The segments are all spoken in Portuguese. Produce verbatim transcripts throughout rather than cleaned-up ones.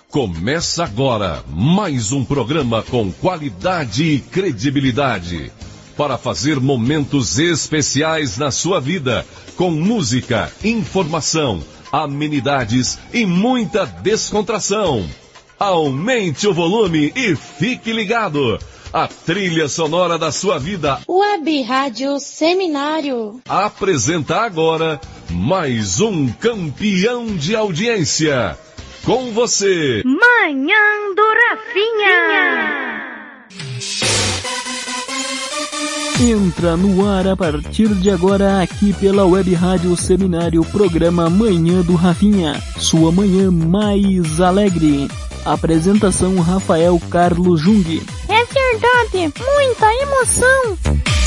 Começa agora mais um programa com qualidade e credibilidade para fazer momentos especiais na sua vida, com música, informação, amenidades e muita descontração. Aumente o volume e fique ligado. A trilha sonora da sua vida. Web Rádio Seminário. Apresenta agora mais um campeão de audiência. Com você, Manhã do Rafinha. Entra no ar a partir de agora aqui pela Web Rádio Seminário, programa Manhã do Rafinha, sua manhã mais alegre. Apresentação Rafael Carlos Jung. É verdade, muita emoção.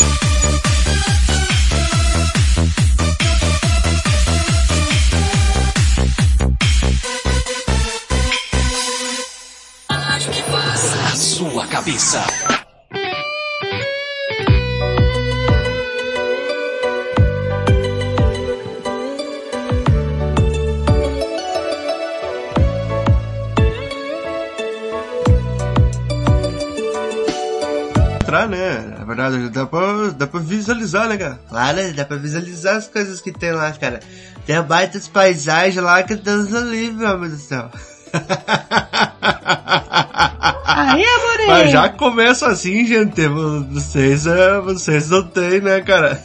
A sua cabeça. Né? Na verdade, dá pra, dá pra visualizar, né, cara? Claro, dá pra visualizar as coisas que tem lá, cara. Tem baitas paisagens lá que Deus não livre, meu Deus do céu. Aí, amore! Mas já começa assim, gente. Vocês, vocês não tem, né, cara?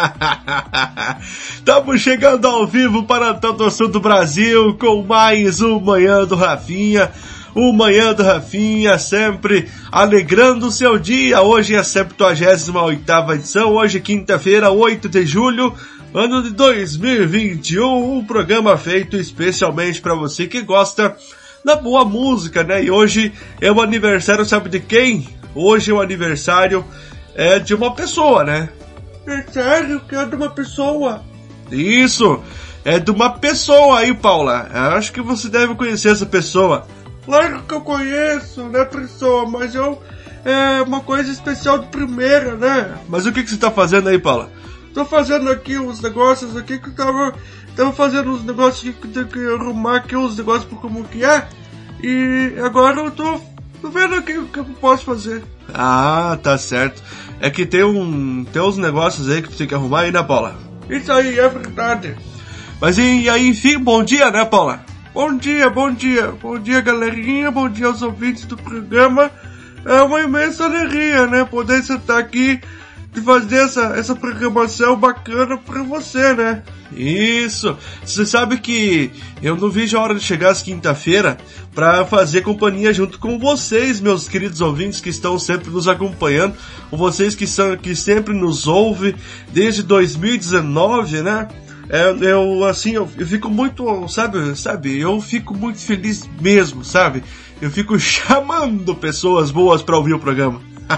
Estamos chegando ao vivo para todo o sul do Brasil com mais um Manhã do Rafinha. O Manhã do Rafinha, sempre alegrando o seu dia. Hoje é a septuagésima oitava edição, hoje quinta-feira, oito de julho, ano de dois mil e vinte e um, um programa feito especialmente para você que gosta da boa música, né? E hoje é o aniversário, sabe de quem? Hoje é o aniversário é, de uma pessoa, né? É sério que é de uma pessoa? Isso, é de uma pessoa aí, Paula. Eu acho que você deve conhecer essa pessoa. Claro que eu conheço, né, pessoa, mas eu... É uma coisa especial de primeira, né? Mas o que que você tá fazendo aí, Paula? Tô fazendo aqui uns negócios aqui que eu tava... Tava fazendo uns negócios que tem que arrumar aqui uns negócios por como que é. E agora eu tô... Tô vendo aqui o que eu posso fazer. Ah, tá certo. É que tem um... Tem uns negócios aí que tu tem que arrumar aí, né, Paula? Isso aí, é verdade. Mas e aí, enfim, bom dia, né, Paula? Bom dia, bom dia, bom dia galerinha, bom dia aos ouvintes do programa. É uma imensa alegria, né, poder sentar aqui e fazer essa, essa programação bacana pra você, né. Isso, você sabe que eu não vejo a hora de chegar às quinta-feira pra fazer companhia junto com vocês, meus queridos ouvintes que estão sempre nos acompanhando, com vocês que, são, que sempre nos ouvem desde dois mil e dezenove, né. É, eu, assim, eu, eu fico muito, sabe, sabe, eu fico muito feliz mesmo, sabe? Eu fico chamando pessoas boas pra ouvir o programa.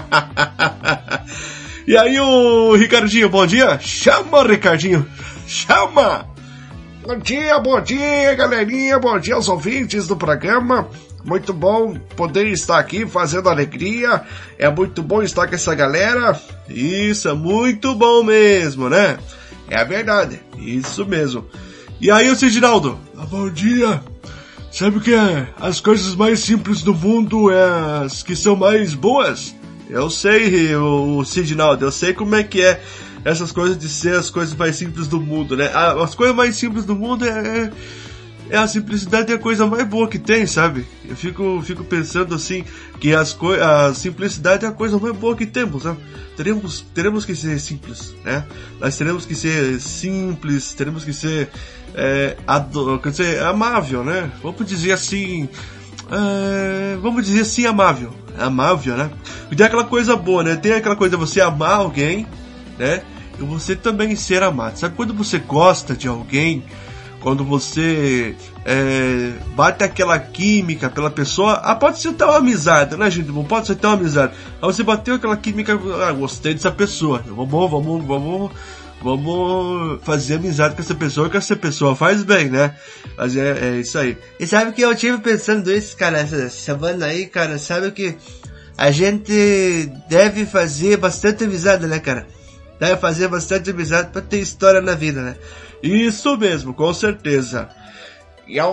E aí, o Ricardinho, bom dia? Chama, Ricardinho, chama! Bom dia, bom dia, galerinha, bom dia aos ouvintes do programa. Muito bom poder estar aqui fazendo alegria, é muito bom estar com essa galera. Isso, é muito bom mesmo, né? É a verdade, isso mesmo. E aí, o Sidinaldo? Ah, bom dia. Sabe o que é? As coisas mais simples do mundo é as que são mais boas? Eu sei, o Sidinaldo, eu sei como é que é essas coisas de ser as coisas mais simples do mundo, né? As coisas mais simples do mundo é... É a simplicidade é a coisa mais boa que tem, sabe? Eu fico, fico pensando assim, que as co- a simplicidade é a coisa mais boa que temos, né? Teremos, teremos que ser simples, né? Nós teremos que ser simples, teremos que ser, é, ado- quer dizer, amável, né? Vamos dizer assim, é, vamos dizer assim, amável. Amável, né? E tem aquela coisa boa, né? Tem aquela coisa de você amar alguém, né? E você também ser amado. Sabe quando você gosta de alguém... Quando você é, bate aquela química pela pessoa, ah, pode ser até uma amizade, né, gente? Pode ser até uma amizade. Aí você bateu aquela química, ah, gostei dessa pessoa. Vamos, vamos, vamos, vamos fazer amizade com essa pessoa, que essa pessoa faz bem, né? Mas é, é isso aí. E sabe que eu tive pensando isso, cara, essa semana aí, cara, sabe que a gente deve fazer bastante amizade, né, cara? Deve fazer bastante amizade pra ter história na vida, né? Isso mesmo, com certeza. E eu,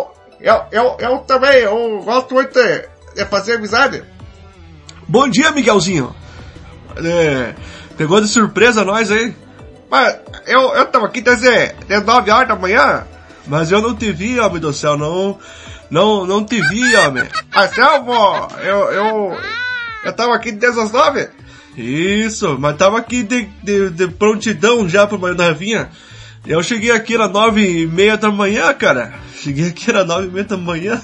eu, eu, eu também, eu gosto muito de, de fazer amizade. Bom dia, Miguelzinho. É, pegou de surpresa nós aí. Mas eu, eu tava aqui desde, desde nove horas da manhã. Mas eu não te vi, homem do céu, não, não, não te vi, homem. Marcelo, eu, eu, eu tava aqui desde as nove. Isso, mas tava aqui de, de, de prontidão já pro Manhã da Rafinha. Eu cheguei aqui às nove e meia da manhã, cara. Cheguei aqui às nove e meia da manhã.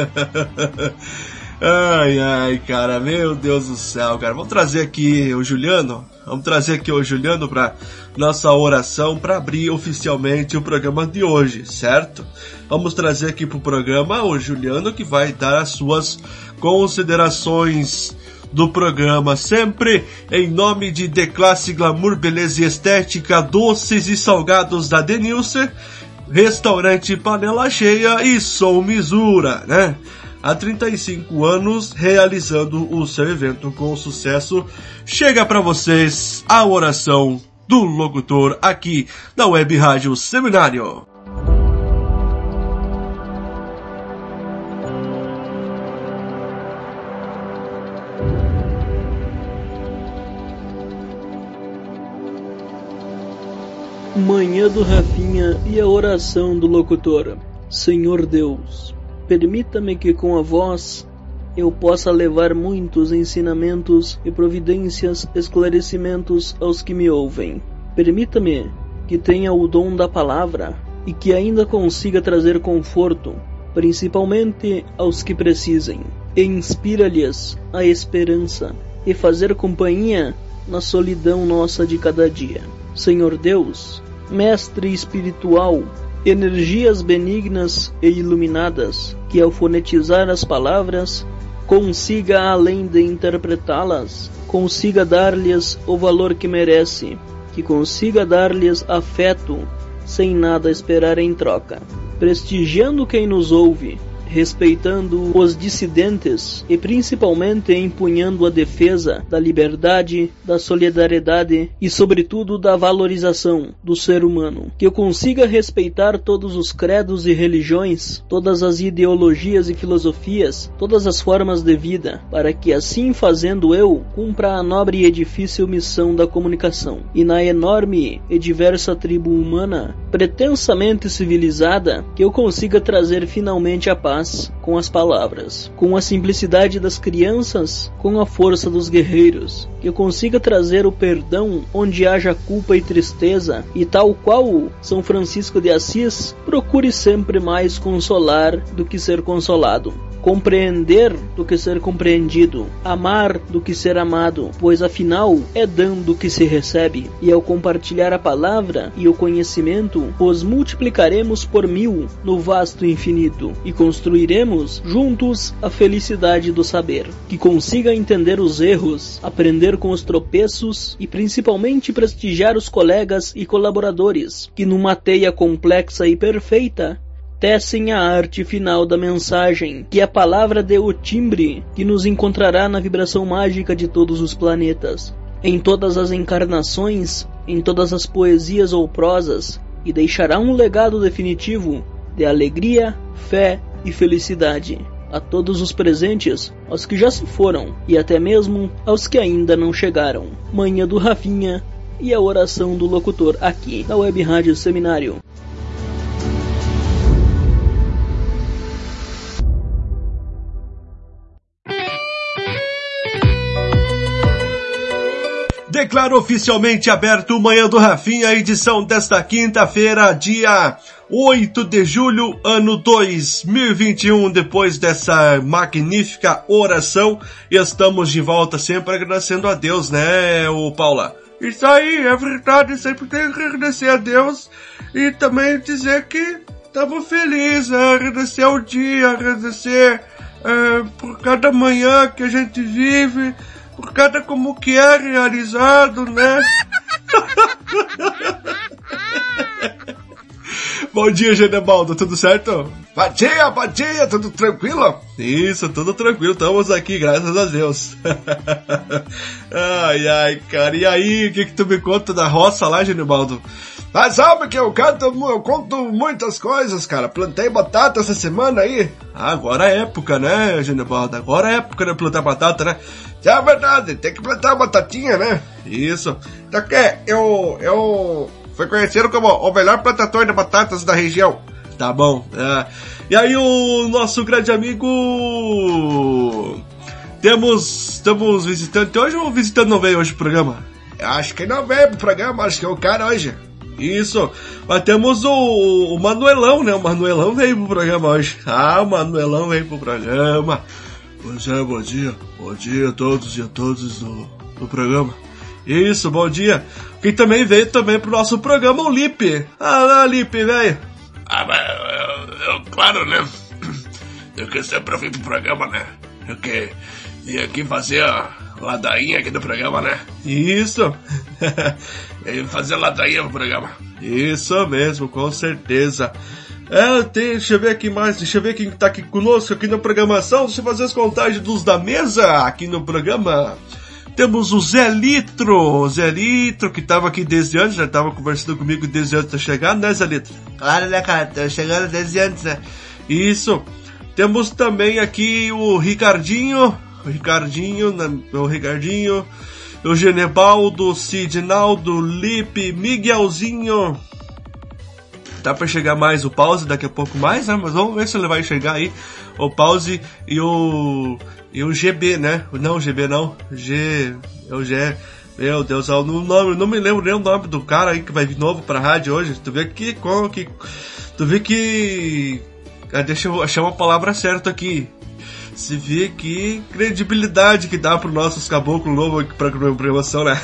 Ai, ai, cara, meu Deus do céu, cara. Vamos trazer aqui o Juliano. Vamos trazer aqui o Juliano para nossa oração para abrir oficialmente o programa de hoje, certo? Vamos trazer aqui pro programa o Juliano, que vai dar as suas considerações do programa, sempre em nome de The Classe Glamour, Beleza e Estética, doces e salgados da Denilce, Restaurante Panela Cheia e Som Misura, né? Há trinta e cinco anos realizando o seu evento com sucesso. Chega para vocês a oração do locutor aqui da Web Rádio Seminário. Manhã do Rafinha e a oração do locutor. Senhor Deus, permita-me que com a voz eu possa levar muitos ensinamentos e providências, esclarecimentos aos que me ouvem. Permita-me que tenha o dom da palavra e que ainda consiga trazer conforto, principalmente aos que precisem. E inspira-lhes a esperança e fazer companhia na solidão nossa de cada dia. Senhor Deus, Mestre espiritual, energias benignas e iluminadas, que ao fonetizar as palavras, consiga, além de interpretá-las, consiga dar-lhes o valor que merece, que consiga dar-lhes afeto, sem nada esperar em troca, prestigiando quem nos ouve, respeitando os dissidentes e principalmente empunhando a defesa da liberdade, da solidariedade e sobretudo da valorização do ser humano. Que eu consiga respeitar todos os credos e religiões, todas as ideologias e filosofias, todas as formas de vida, para que assim fazendo eu cumpra a nobre e difícil missão da comunicação. E na enorme e diversa tribo humana, pretensamente civilizada, que eu consiga trazer finalmente a paz com as palavras, com a simplicidade das crianças, com a força dos guerreiros, que eu consiga trazer o perdão onde haja culpa e tristeza, e tal qual São Francisco de Assis, procure sempre mais consolar do que ser consolado, compreender do que ser compreendido, amar do que ser amado, pois afinal é dando que se recebe, e ao compartilhar a palavra e o conhecimento, os multiplicaremos por mil no vasto infinito, e construiremos juntos a felicidade do saber, que consiga entender os erros, aprender com os tropeços e principalmente prestigiar os colegas e colaboradores, que numa teia complexa e perfeita tecem a arte final da mensagem, que a palavra dê o timbre que nos encontrará na vibração mágica de todos os planetas, em todas as encarnações, em todas as poesias ou prosas, e deixará um legado definitivo de alegria, fé e felicidade a todos os presentes, aos que já se foram e até mesmo aos que ainda não chegaram. Manhã do Rafinha e a oração do locutor aqui na Web Rádio Seminário. Declaro oficialmente aberto o Manhã do Rafinha, edição desta quinta-feira, dia oito de julho, ano dois mil e vinte e um. Depois dessa magnífica oração, estamos de volta sempre agradecendo a Deus, né, ô Paula? Isso aí, é verdade, sempre tem que agradecer a Deus e também dizer que estamos felizes, né? Agradecer o dia, agradecer é, por cada manhã que a gente vive, por cada como que é realizado, né? Bom dia, Gedebaldo, tudo certo? Bom dia, bom dia, tudo tranquilo? Isso, tudo tranquilo, estamos aqui, graças a Deus. Ai, ai, cara, e aí, o que que tu me conta da roça lá, Genibaldo? Mas sabe que eu canto, eu conto muitas coisas, cara. Plantei batata essa semana aí. Ah, agora é época, né, Genibaldo? Agora é época de plantar batata, né? É verdade, tem que plantar batatinha, né? Isso. Então que eu, eu fui conhecido como o melhor plantador de batatas da região. Tá bom. É. E aí o nosso grande amigo... Temos, estamos visitante hoje ou o visitante não veio hoje pro programa? Eu acho que não veio pro programa, acho que é o cara hoje. Isso, mas temos o, o Manuelão, né? O Manuelão veio pro programa hoje. Ah, o Manuelão veio pro programa. Pois é, bom dia. Bom dia a todos e a todas do, do programa. Isso, bom dia. Quem também veio também pro nosso programa, o Lipe. Ah, lá, Lipe, velho. Ah, mas eu, eu, claro, né? Eu que sempre vim pro programa, né? Eu que vim aqui fazer a ladainha aqui do programa, né? Isso. E fazer ladainha no programa. Isso mesmo, com certeza. É, tem, deixa eu ver aqui mais, deixa eu ver quem tá aqui conosco aqui na programação, deixa eu fazer as contagens dos da mesa aqui no programa. Temos o Zé Litro, o Zé Litro que tava aqui desde antes, já tava conversando comigo desde antes de chegar, né, Zé Litro? Claro, né, cara, tô chegando desde antes, né? Isso. Temos também aqui o Ricardinho, o Ricardinho, o Ricardinho, o Genebaldo, o Sidnaldo, Lipe, Miguelzinho. Dá pra chegar mais o Pause daqui a pouco mais, né? Mas vamos ver se ele vai chegar aí. O Pause e o... E o G B, né? Não, o G B não. G... É o G... Meu Deus, eu não, não, não me lembro nem o nome do cara aí que vai vir novo pra rádio hoje. Tu vê que... que tu vê que... Ah, deixa eu achar uma palavra certa aqui. Se vê que credibilidade que dá pro nossos caboclos novos aqui pra programação, né?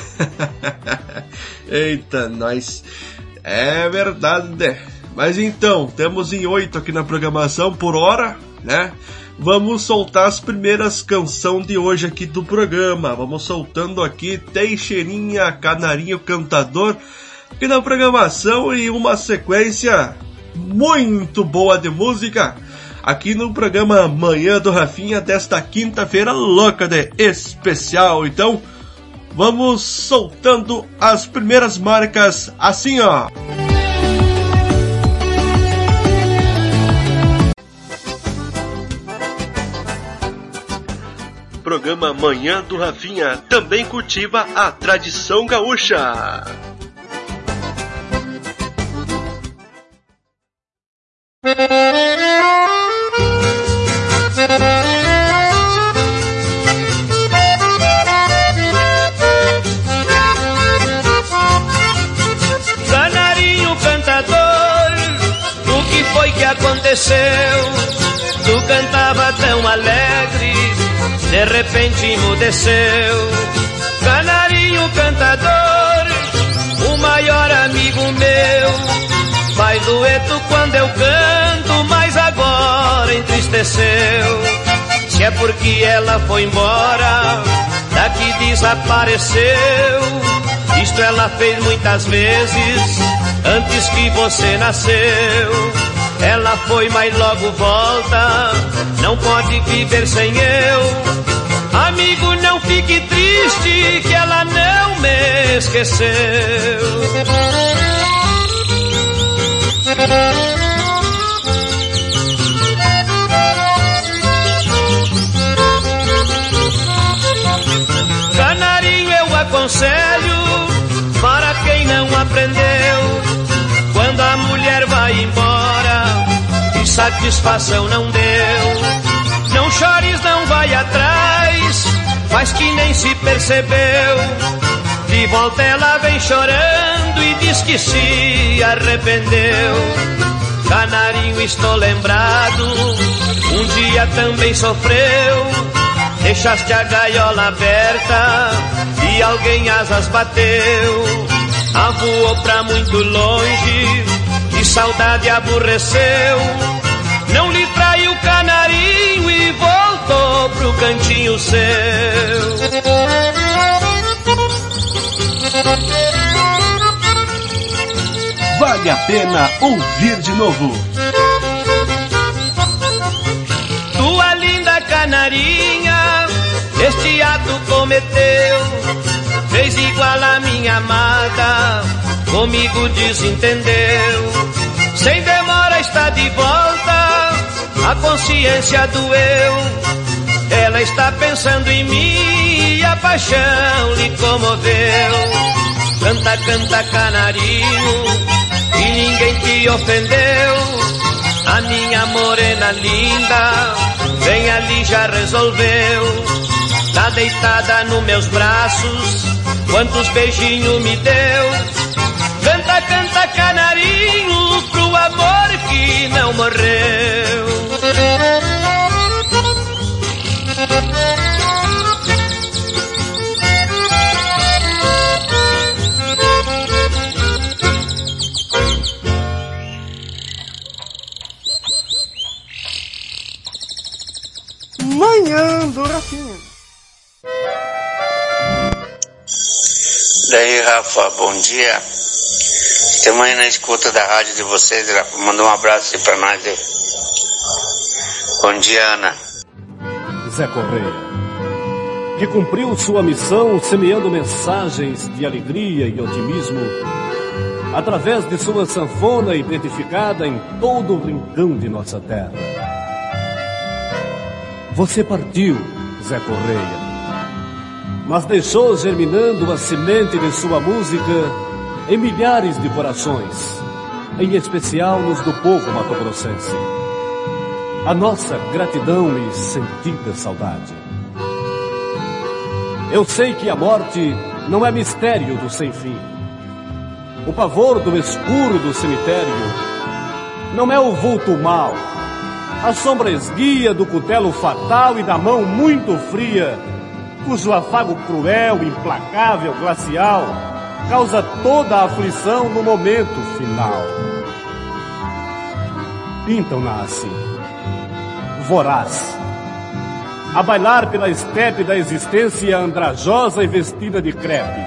Eita, nós... É verdade. Mas então, temos em oito aqui na programação por hora, né? Vamos soltar as primeiras canções de hoje aqui do programa. Vamos soltando aqui Teixeirinha, Canarinho Cantador aqui na programação e uma sequência muito boa de música aqui no programa Manhã do Rafinha desta quinta-feira louca de especial. Então, vamos soltando as primeiras marcas assim, ó. Programa Manhã do Rafinha também cultiva a tradição gaúcha. Canarinho cantador, o que foi que aconteceu? Tu cantava tão alegre, de repente emudeceu. Canarinho cantador, o maior amigo meu, faz dueto quando eu canto, mas agora entristeceu. Se é porque ela foi embora, daqui desapareceu. Isto ela fez muitas vezes, antes que você nasceu. Ela foi, mas logo volta, não pode viver sem eu. Amigo, não fique triste, que ela não me esqueceu. Canarinho, eu aconselho para quem não aprendeu. Quando a mulher vai embora e satisfação não deu, não chores, não vai atrás, faz que nem se percebeu. De volta ela vem chorando e diz que se arrependeu. Canarinho, estou lembrado, um dia também sofreu. Deixaste a gaiola aberta e alguém asas bateu. Avoou pra muito longe e saudade aborreceu. Não lhe traiu o canarinho e voltou pro cantinho seu. Vale a pena ouvir de novo. canarinha, este ato cometeu. Fez igual a minha amada, comigo desentendeu. Sem demora está de volta, a consciência doeu. Ela está pensando em mim e a paixão lhe comoveu. Canta, canta, canarinho, e ninguém te ofendeu. A minha morena linda, vem ali, já resolveu. Tá deitada nos meus braços, quantos beijinhos me deu. Canta, canta, canarinho, pro amor que não morreu. Manhã do Rafinha. Daí, Rafa, bom dia. Estamos aí na escuta da rádio de vocês, Rafa. Manda um abraço aí pra nós aí. Bom dia, Ana. Zé Correia, que cumpriu sua missão semeando mensagens de alegria e otimismo através de sua sanfona identificada em todo o rincão de nossa terra. Você partiu, Zé Correia, mas deixou germinando a semente de sua música em milhares de corações, em especial nos do povo mato-grossense. A nossa gratidão e sentida saudade. Eu sei que a morte não é mistério do sem-fim. O pavor do escuro do cemitério não é o vulto mau, a sombra esguia do cutelo fatal e da mão muito fria, cujo afago cruel, implacável, glacial, causa toda a aflição no momento final. Pintam-na assim, voraz, a bailar pela estepe da existência andrajosa e vestida de crepe.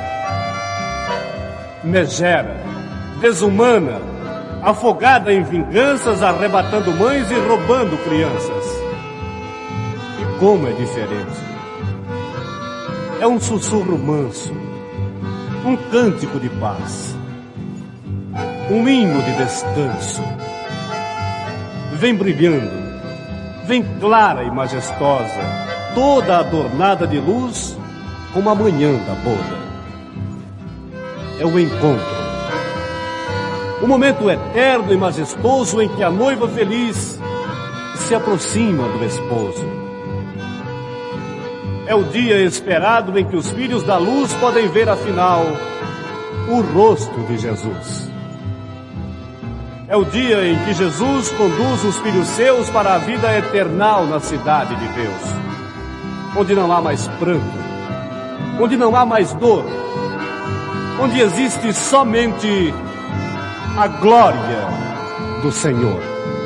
Megera, desumana, afogada em vinganças, arrebatando mães e roubando crianças. E como é diferente. É um sussurro manso, um cântico de paz, um hino de descanso. Vem brilhando, vem clara e majestosa, toda adornada de luz, como a manhã da boda. É o encontro, o momento eterno e majestoso em que a noiva feliz se aproxima do esposo. É o dia esperado em que os filhos da luz podem ver afinal o rosto de Jesus. É o dia em que Jesus conduz os filhos seus para a vida eternal na cidade de Deus, onde não há mais pranto, onde não há mais dor, onde existe somente a glória do Senhor.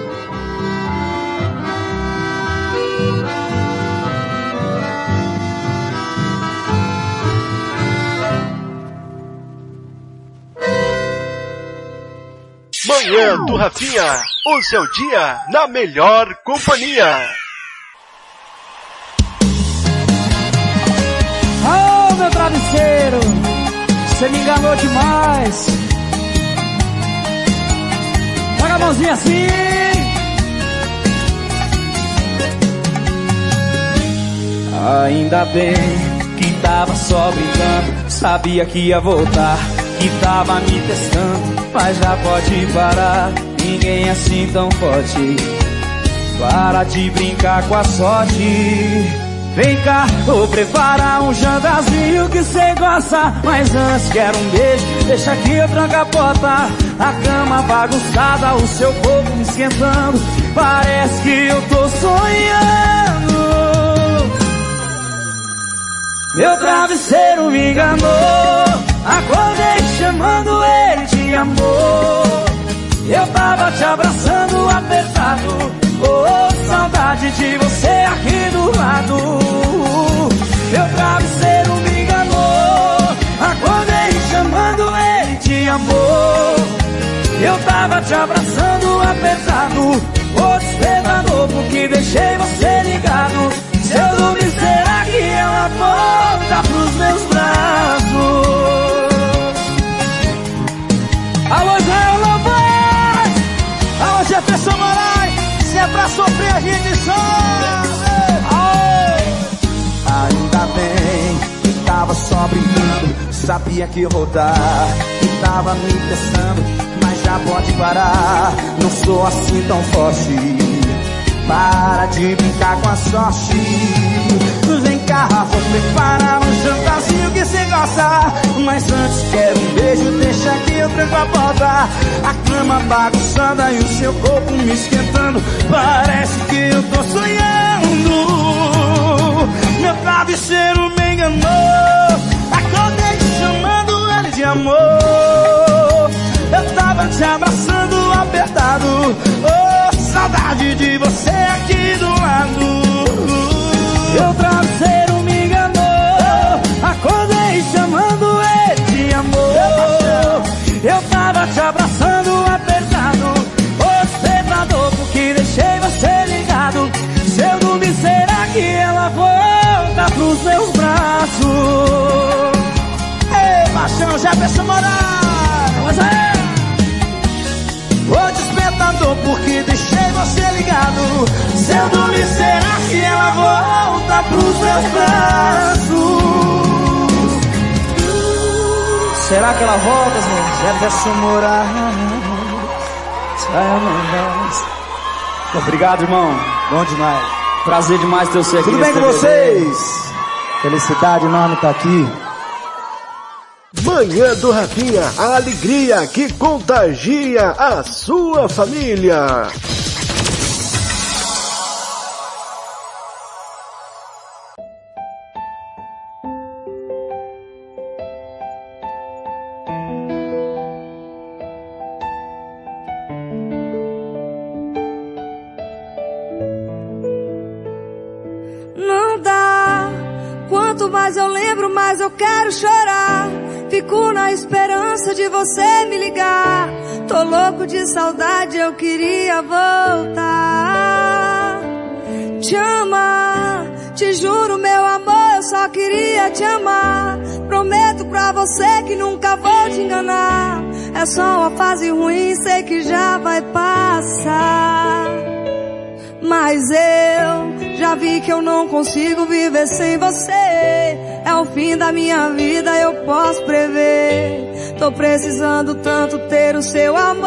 Manhã do Rafinha, o seu dia na melhor companhia. Oh, meu travesseiro, você me enganou demais. Joga a mãozinha assim. Ainda bem que tava só brincando, sabia que ia voltar, que tava me testando, mas já pode parar, ninguém assim tão forte. Para de brincar com a sorte. Vem cá, vou preparar um jantarzinho que cê gosta, mas antes quero um beijo, deixa que eu tranco a porta. A cama bagunçada, o seu corpo me esquentando, parece que eu tô sonhando. Meu travesseiro me enganou, acordei chamando ele de amor. Eu tava te abraçando apertado, oh, saudade de você aqui do lado. Meu travesseiro me enganou, acordei chamando ele de amor. Eu tava te abraçando apertado, ô despertador, porque deixei você ligado. Seu Sabia que rodar e tava me testando, mas já pode parar. Não sou assim tão forte. Para de brincar com a sorte. Vem cá, vou preparar um jantarzinho que cê gosta. Mas antes quero um beijo, deixa que eu tranco a porta. A cama bagunçada e o seu corpo me esquentando. Parece que eu tô sonhando. Meu travesseiro me enganou. Acordei te chamando ele de amor. Eu tava te abraçando apertado. Oh, saudade de você aqui do lado. Meu travesseiro me enganou. Acordei chamando ele de amor. Eu tava te abraçando apertado. Ô despertador, porque deixei você ligado. Se eu dormir, será que ela volta pros meus braços? Ei, paixão, já pensa morar. Mas é. Ô despertador, porque deixei você ligado. Se eu dormir, será que ela volta pros meus braços? Será que ela volta, gente? Jefferson Moraes. Obrigado, irmão. Bom demais. Prazer demais ter você aqui. Tudo bem com vocês? Felicidade enorme estar aqui. Manhã do Rafinha, a alegria que contagia a sua família. Não dá, quanto mais eu lembro, mais eu quero chorar. Fico na esperança de você me ligar. Tô louco de saudade, eu queria voltar. Te amar, te juro meu amor, eu só queria te amar. Prometo pra você que nunca vou te enganar. É só uma fase ruim, sei que já vai passar. Mas eu já vi que eu não consigo viver sem você. É o fim da minha vida, eu posso prever. Tô precisando tanto ter o seu amor.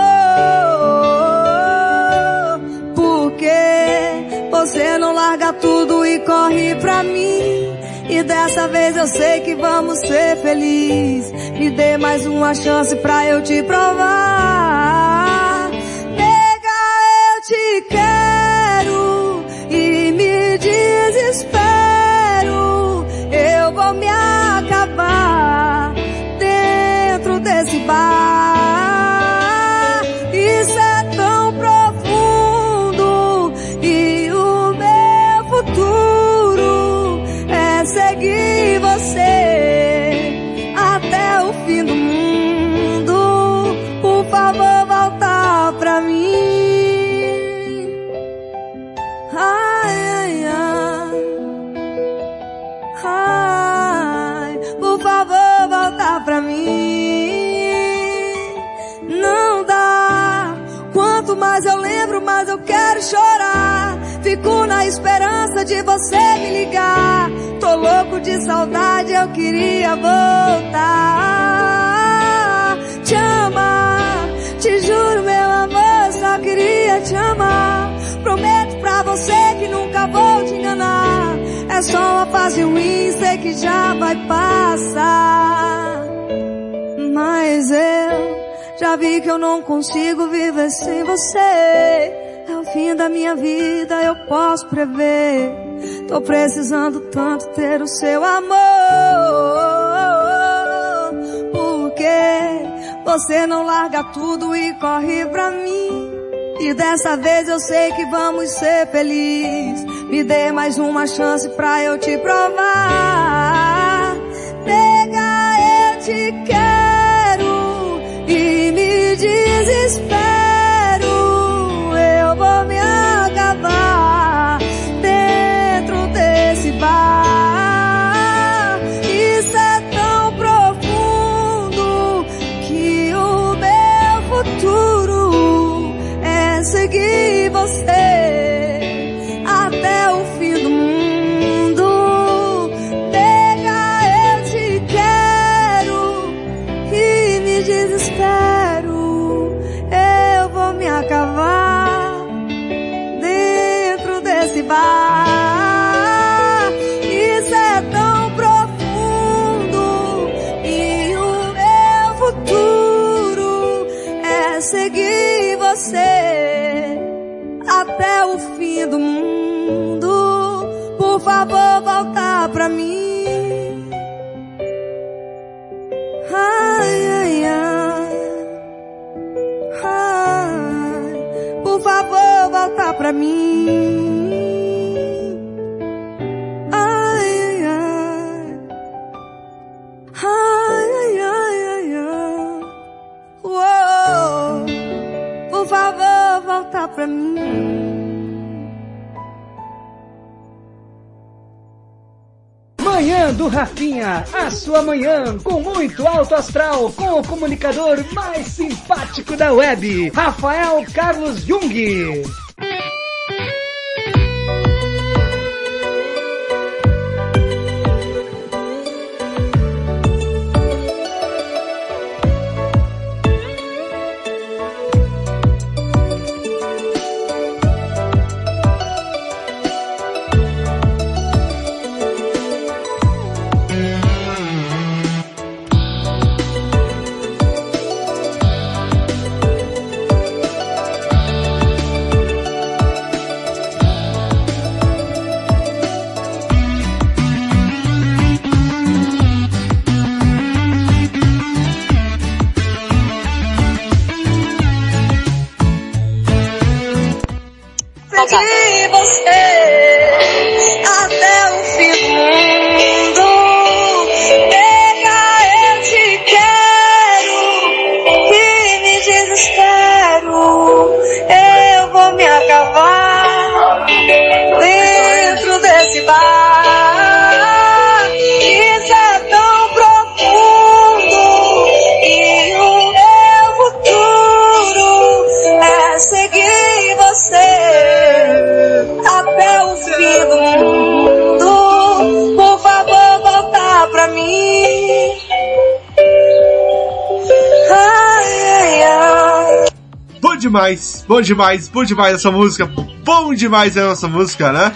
Porque você não larga tudo e corre pra mim. E dessa vez eu sei que vamos ser felizes. Me dê mais uma chance pra eu te provar. Nega, eu te quero e me desespero. Eu vou me acabar dentro desse bar. Isso é tão profundo e o meu futuro é seguir você até o fim do mundo. Por favor, volta pra mim. Ai, ai, ai. Ai, por favor, volta pra mim. Não dá, quanto mais eu lembro, mais eu quero chorar. Fico na esperança de você me ligar. Tô louco de saudade, eu queria voltar. Te amar, te juro meu amor, só queria te amar. Prometo pra você que nunca vou te enganar. É só uma fase ruim, sei que já vai passar. Mas eu já vi que eu não consigo viver sem você. É o fim da minha vida, eu posso prever. Tô precisando tanto ter o seu amor. Porque você não larga tudo e corre pra mim. E dessa vez eu sei que vamos ser felizes. Me dê mais uma chance pra eu te provar. Nega, eu te quero e me desespero. Eu vou me acabar dentro desse bar. Isso é tão profundo que o meu futuro é seguir você até o fim do mundo. Nega, eu te quero favor, volta pra mim. Ai, ai, ai, ai, por favor, volta pra mim. Ai, ai, ai, ai, ai, ai, ai, ai. Uou, por favor, volta pra mim. Manhã do Rafinha, a sua manhã com muito alto astral, com o comunicador mais simpático da web, Rafael Carlos Jung. De você até o fim do mundo. Nega, eu te quero, que me desespero. Eu vou me acabar dentro desse bar. Isso é tão profundo e o meu futuro é seguir você até o fim do mundo. Por favor, volta pra mim. Ai, ai, ai. Bom demais, bom demais, bom demais essa música. Bom demais essa música, né?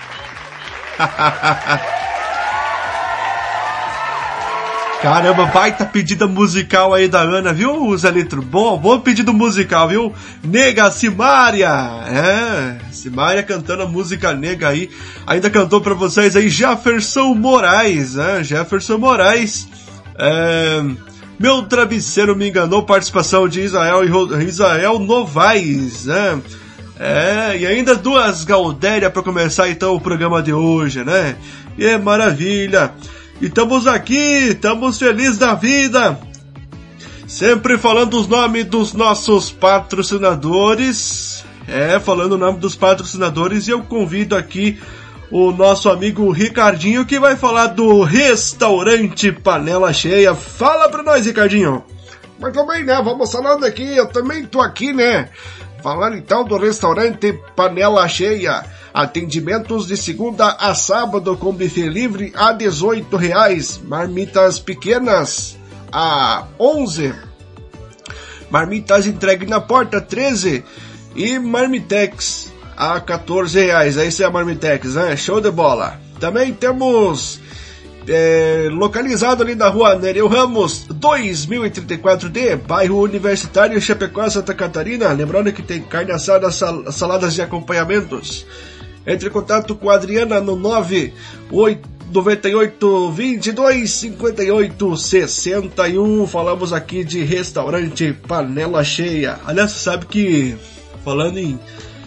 Caramba, baita pedida musical aí da Ana, viu, Zé Litro? Bom, bom pedido musical, viu? Nega Simária, é, Simária cantando a música nega aí. Ainda cantou pra vocês aí Jefferson Moraes, né? Jefferson Moraes, é, Meu Travesseiro Me Enganou, participação de Israel e Israel Novaes, né? É, e ainda duas Gaudéria pra começar então o programa de hoje, né? E é maravilha. E estamos aqui, estamos felizes da vida, sempre falando os nomes dos nossos patrocinadores, é, falando o nome dos patrocinadores, e eu convido aqui o nosso amigo Ricardinho, que vai falar do restaurante Panela Cheia. Fala pra nós, Ricardinho. Mas também, né, vamos falando aqui, eu também tô aqui, né, falando então do restaurante Panela Cheia. Atendimentos de segunda a sábado com buffet livre a dezoito reais. Marmitas pequenas a onze. Marmitas entregue na porta treze. E Marmitex a quatorze reais. Esse é a Marmitex, né? Show de bola. Também temos é, localizado ali na rua Nereu Ramos, dois mil e trinta e quatro D, bairro Universitário, Chapecó, Santa Catarina. Lembrando que tem carne assada, sal, saladas de acompanhamentos. Entre em contato com a Adriana no nove oito nove oito, vinte e dois, cinquenta e oito, sessenta e um. Falamos aqui de restaurante Panela Cheia. Aliás, você sabe que, falando em...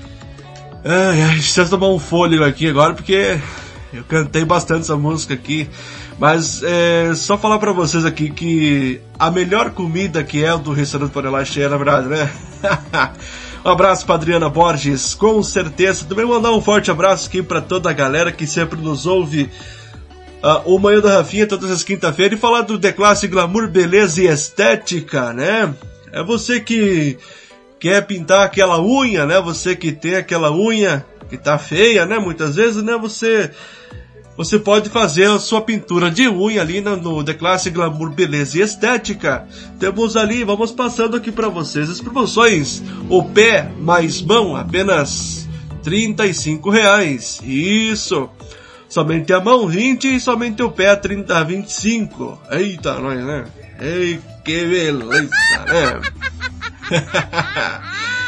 Ai, ai, precisa tomar um fôlego aqui agora, porque eu cantei bastante essa música aqui. Mas é só falar pra vocês aqui que a melhor comida que é o do restaurante Panela Cheia, na verdade, né? Um abraço pra Adriana Borges, com certeza. Também mandar um forte abraço aqui pra toda a galera que sempre nos ouve. Uh, o Manhã da Rafinha, todas as quinta-feiras. E falar do The Classe Glamour, Beleza e Estética, né? É você que quer pintar aquela unha, né? Você que tem aquela unha que tá feia, né? Muitas vezes, né? Você... Você pode fazer a sua pintura de unha ali no, no The Classe Glamour, Beleza e Estética. Temos ali, vamos passando aqui para vocês as promoções. O pé mais mão, apenas trinta e cinco reais. Isso. Somente a mão, vinte, e somente o pé, trinta, vinte e cinco. Eita, nós, né? Ei, que beleza, né?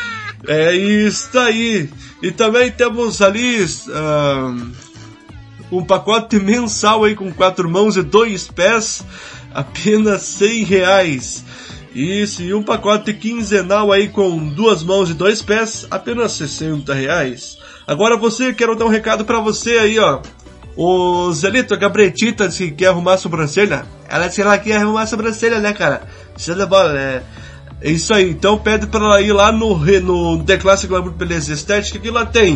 É isso aí. E também temos ali... Uh, Um pacote mensal aí com quatro mãos e dois pés, apenas cem reais. Isso, e um pacote quinzenal aí com duas mãos e dois pés, apenas sessenta reais. Agora você, quero dar um recado pra você aí, ó. O Zelito, a Gabrietita disse que quer arrumar a sobrancelha. Ela disse que ela quer arrumar a sobrancelha, né, cara? Isso é bola, né? É isso aí, então pede pra ela ir lá no, no The Classic Glamour Beleza Estética, que lá tem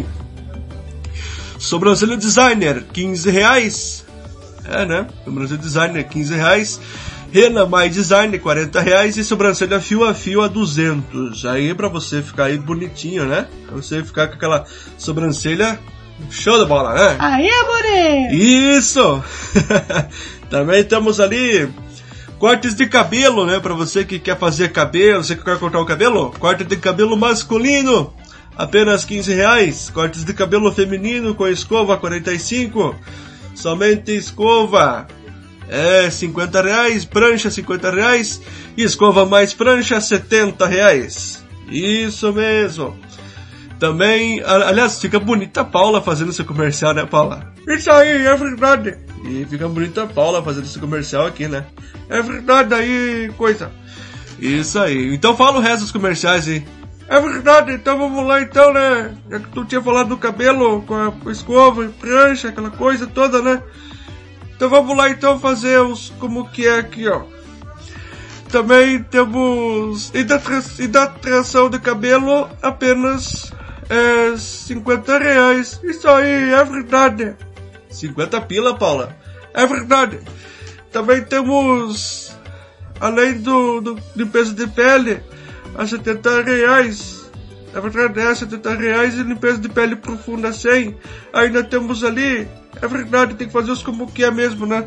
sobrancelha designer, quinze reais. É, né? Sobrancelha designer, quinze reais. Rena mais design, quarenta reais. E sobrancelha fio a fio a duzentos. Aí pra você ficar aí bonitinho, né? Pra você ficar com aquela sobrancelha show de bola, né? Aê, amore! Isso! Também temos ali cortes de cabelo, né? Pra você que quer fazer cabelo, você que quer cortar o cabelo. Corte de cabelo masculino, apenas quinze reais. Cortes de cabelo feminino com escova, quarenta e cinco. Somente escova, é cinquenta reais. Prancha, cinquenta reais. E escova mais prancha, setenta reais. Isso mesmo. Também, aliás, fica bonita a Paula fazendo esse comercial, né, Paula? Isso aí, é verdade. E fica bonita a Paula fazendo esse comercial aqui, né? É verdade aí, coisa. Isso aí. Então fala o resto dos comerciais aí. É verdade, então vamos lá então, né? Já que tu tinha falado do cabelo, com a escova e prancha, aquela coisa toda, né? Então vamos lá então fazer os como que é aqui, ó. Também temos hidratação de cabelo, apenas é, cinquenta reais. Isso aí, é verdade. cinquenta pila, Paula. É verdade. Também temos, além do, do limpeza de pele, a setenta reais. É verdade, é setenta reais e limpeza de pele profunda cem. Ainda temos ali, é verdade, tem que fazer os como que é mesmo, né?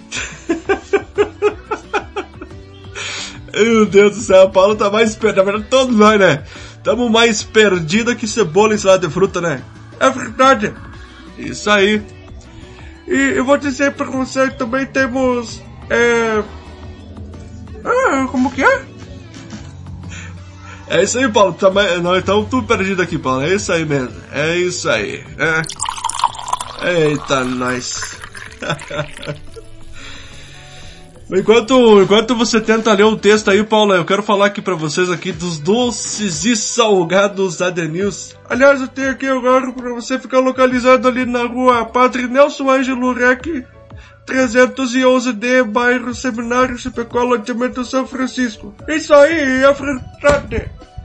Meu Deus do céu, a Paula tá mais perdida. Na verdade, todos nós, né? Estamos mais perdidos que cebola em salada de fruta, né? É verdade. Isso aí. E eu vou dizer pra você, também temos... É... Ah, como que é? É isso aí, Paulo. Tá, nós estamos tudo perdidos aqui, Paulo. É isso aí mesmo. É isso aí. É. Eita, nós. Enquanto, enquanto você tenta ler o texto aí, Paulo, eu quero falar aqui pra vocês aqui dos doces e salgados da Denils. Aliás, eu tenho aqui agora pra você ficar localizado ali na rua Padre Nelson Ângelo Rec, trezentos e onze D, bairro Seminário, Chapecó, loteamento São Francisco. Isso aí, é verdade.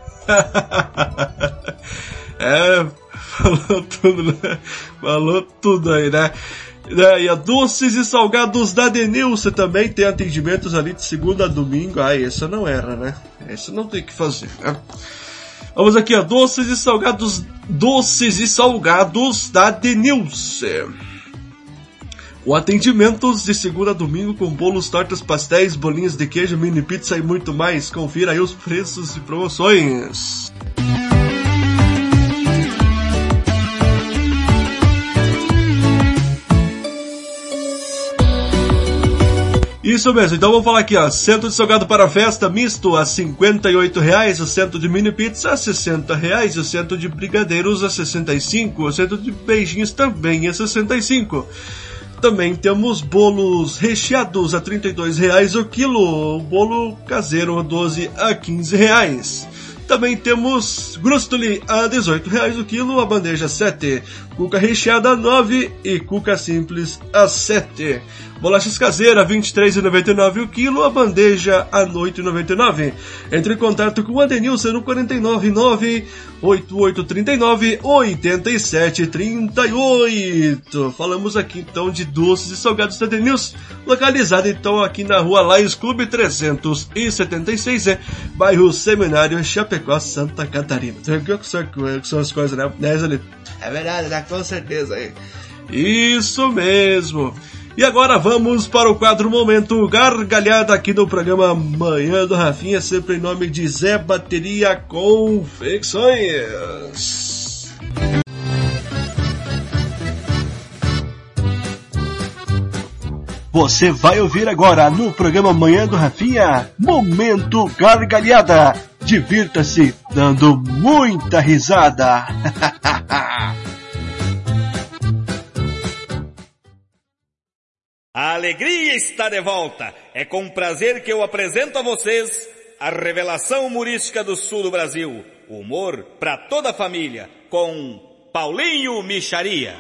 É, falou tudo, né? Falou tudo aí, né? E a Doces e Salgados da Denilson também tem atendimentos ali de segunda a domingo. Ah, essa não era, né? Essa não tem que fazer, né? Vamos aqui, ó. Doces e Salgados, Doces e Salgados da Denilson. O atendimentos de segunda a domingo com bolos, tortas, pastéis, bolinhas de queijo, mini pizza e muito mais. Confira aí os preços e promoções. Isso mesmo, então vamos falar aqui, ó. Centro de salgado para festa misto a cinquenta e oito reais, o centro de mini pizza a sessenta reais, o centro de brigadeiros a sessenta e cinco, o centro de beijinhos também a sessenta e cinco. Também temos bolos recheados a trinta e dois reais o quilo, o bolo caseiro a doze a quinze reais. Também temos grustoli a dezoito reais o quilo, a bandeja sete, cuca recheada a nove e cuca simples a sete. Bolachas caseiras vinte e três reais e noventa e nove o quilo, a bandeja a oito reais e noventa e nove. Entre em contato com a Denilson no quarenta e nove nove oito oito três nove oito sete três oito. Falamos aqui então de doces e salgados da Denilson, localizado então aqui na rua Lions Clube trezentos e setenta e seis, é, bairro Seminário, Chapecó, Santa Catarina. Então, que são as coisas, né? É verdade, né? Com certeza aí. Isso mesmo. E agora vamos para o quadro Momento Gargalhada aqui no programa Manhã do Rafinha, sempre em nome de Zé Bateria Confecções. Você vai ouvir agora no programa Manhã do Rafinha, Momento Gargalhada. Divirta-se dando muita risada. A alegria está de volta. É com prazer que eu apresento a vocês a revelação humorística do sul do Brasil. Humor para toda a família, com Paulinho Micharia.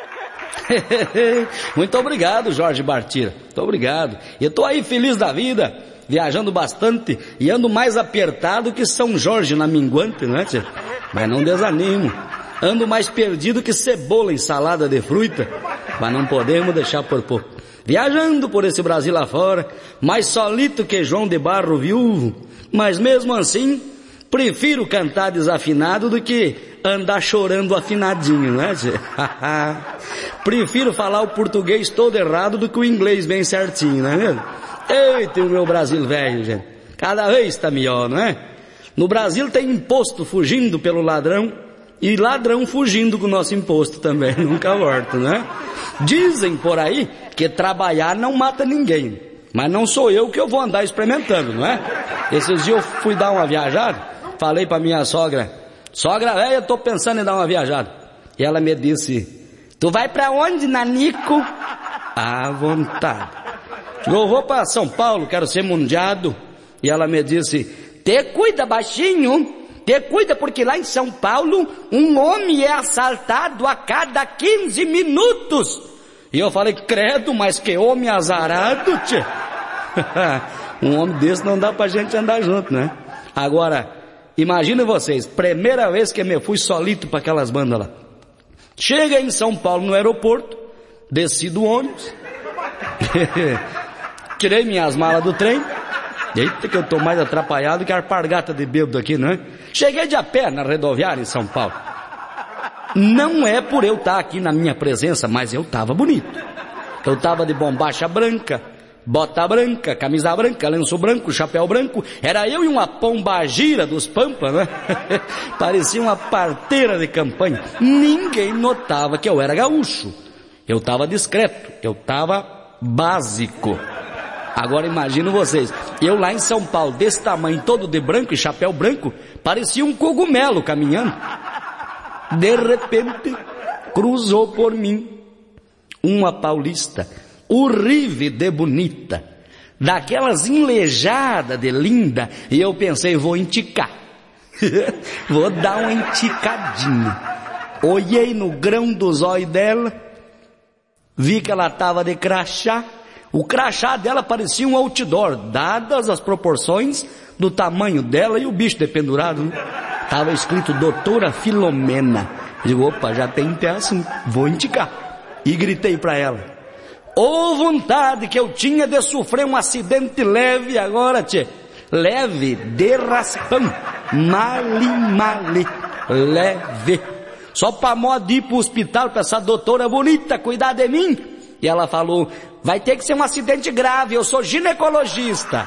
Muito obrigado, Jorge Bartira. Muito obrigado. Eu tô aí feliz da vida, viajando bastante e ando mais apertado que São Jorge na minguante, não é, tia? Mas não desanimo. Ando mais perdido que cebola em salada de fruta, mas não podemos deixar por pouco. Viajando por esse Brasil afora, mais solito que João de Barro viúvo, mas mesmo assim, prefiro cantar desafinado do que andar chorando afinadinho, né? Prefiro falar o português todo errado do que o inglês bem certinho, não é mesmo? Eita, o meu Brasil velho, gente. Cada vez tá melhor, não é? No Brasil tem imposto fugindo pelo ladrão e ladrão fugindo com o nosso imposto também, nunca volta, né? Dizem por aí que trabalhar não mata ninguém, mas não sou eu que eu vou andar experimentando, não é? Esses dias eu fui dar uma viajada, falei pra minha sogra, sogra velha, tô pensando em dar uma viajada. E ela me disse, tu vai pra onde, nanico? À vontade. Eu vou pra São Paulo, quero ser mundiado. E ela me disse, te cuida, baixinho, te cuida, porque lá em São Paulo um homem é assaltado a cada quinze minutos. E eu falei, credo, mas que homem azarado, tchê. Um homem desse não dá pra gente andar junto, né? Agora, imagina vocês, primeira vez que me fui solito pra aquelas bandas lá. Chega em São Paulo no aeroporto, desci do ônibus, tirei minhas malas do trem. Eita, que eu tô mais atrapalhado que a alpargata de bêbado aqui, não é? Cheguei de a pé na rodoviária em São Paulo. Não é por eu estar aqui na minha presença, mas eu tava bonito. Eu tava de bombacha branca, bota branca, camisa branca, lenço branco, chapéu branco. Era eu e uma pombagira dos Pampas, né? Parecia uma parteira de campanha. Ninguém notava que eu era gaúcho. Eu tava discreto, eu tava básico. Agora imagino vocês, eu lá em São Paulo, desse tamanho, todo de branco e chapéu branco, parecia um cogumelo caminhando. De repente, cruzou por mim uma paulista, horrível de bonita, daquelas enlejadas de linda, e eu pensei, vou enticar. Vou dar uma enticadinha. Olhei no grão dos olhos dela, vi que ela estava de crachá. O crachá dela parecia um outdoor, dadas as proporções do tamanho dela e o bicho dependurado, né? Tava escrito doutora Filomena. Digo, opa, já tem pé assim, vou indicar. E gritei pra ela, ô vontade que eu tinha de sofrer um acidente leve agora, tchê. Leve, de raspão, mali, mali, leve. Só pra modo ir pro hospital pra essa doutora bonita cuidar de mim. E ela falou, vai ter que ser um acidente grave, eu sou ginecologista.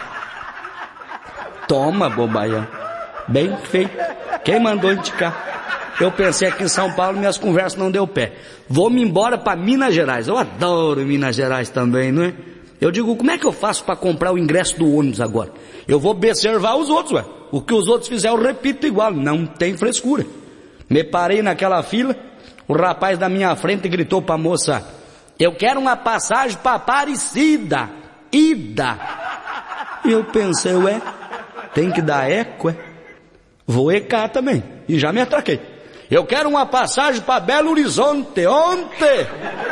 Toma, bobaia. Bem feito. Quem mandou indicar? Eu pensei aqui em São Paulo, minhas conversas não deu pé. Vou-me embora para Minas Gerais. Eu adoro Minas Gerais também, não é? Eu digo, como é que eu faço para comprar o ingresso do ônibus agora? Eu vou observar os outros, ué. O que os outros fizeram, eu repito igual. Não tem frescura. Me parei naquela fila, o rapaz da minha frente gritou para a moça, eu quero uma passagem para Aparecida, ida. E eu pensei, ué, tem que dar eco, é? Vou ecar também. E já me atraquei. Eu quero uma passagem para Belo Horizonte, ontem.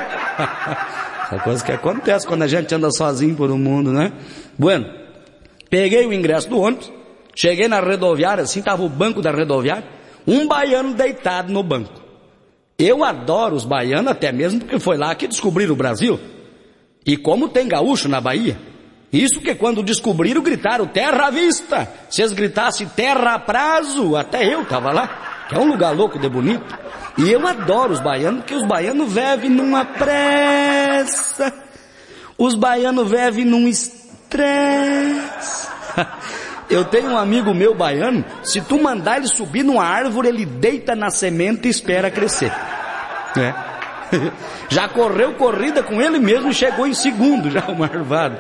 Essa coisa que acontece quando a gente anda sozinho por um mundo, né? Bueno, peguei o ingresso do ônibus, cheguei na rodoviária, assim, tava o banco da rodoviária, um baiano deitado no banco. Eu adoro os baianos, até mesmo porque foi lá que descobriram o Brasil. E como tem gaúcho na Bahia, isso que quando descobriram gritaram terra à vista. Se eles gritassem terra a prazo, até eu tava lá, que é um lugar louco de bonito. E eu adoro os baianos, porque os baianos vivem numa pressa. Os baianos vivem num estresse. Eu tenho um amigo meu baiano, se tu mandar ele subir numa árvore, ele deita na semente e espera crescer. É. Já correu corrida com ele mesmo e chegou em segundo, já o marvado.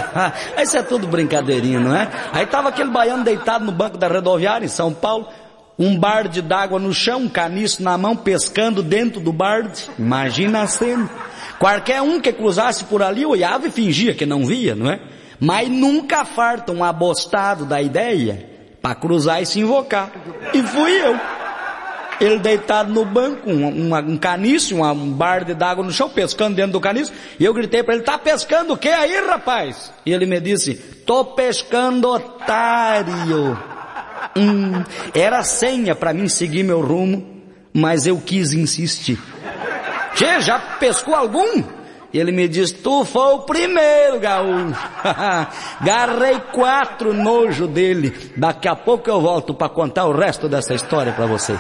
Isso é tudo brincadeirinha, não é? Aí tava aquele baiano deitado no banco da rodoviária em São Paulo, um balde d'água no chão, um caniço na mão, pescando dentro do balde. Imagina a cena. Qualquer um que cruzasse por ali olhava e fingia que não via, não é? Mas nunca farta um abostado da ideia para cruzar e se invocar. E fui eu. Ele deitado no banco, um, um, um caniço, um, um balde d'água no chão, pescando dentro do caniço. E eu gritei para ele: tá pescando o que aí, rapaz? E ele me disse: tô pescando otário. Hum, era senha para mim seguir meu rumo, mas eu quis insistir. Que, já pescou algum? Ele me disse: tu foi o primeiro, gaúcho. Garrei quatro nojo dele. Daqui a pouco eu volto para contar o resto dessa história para vocês.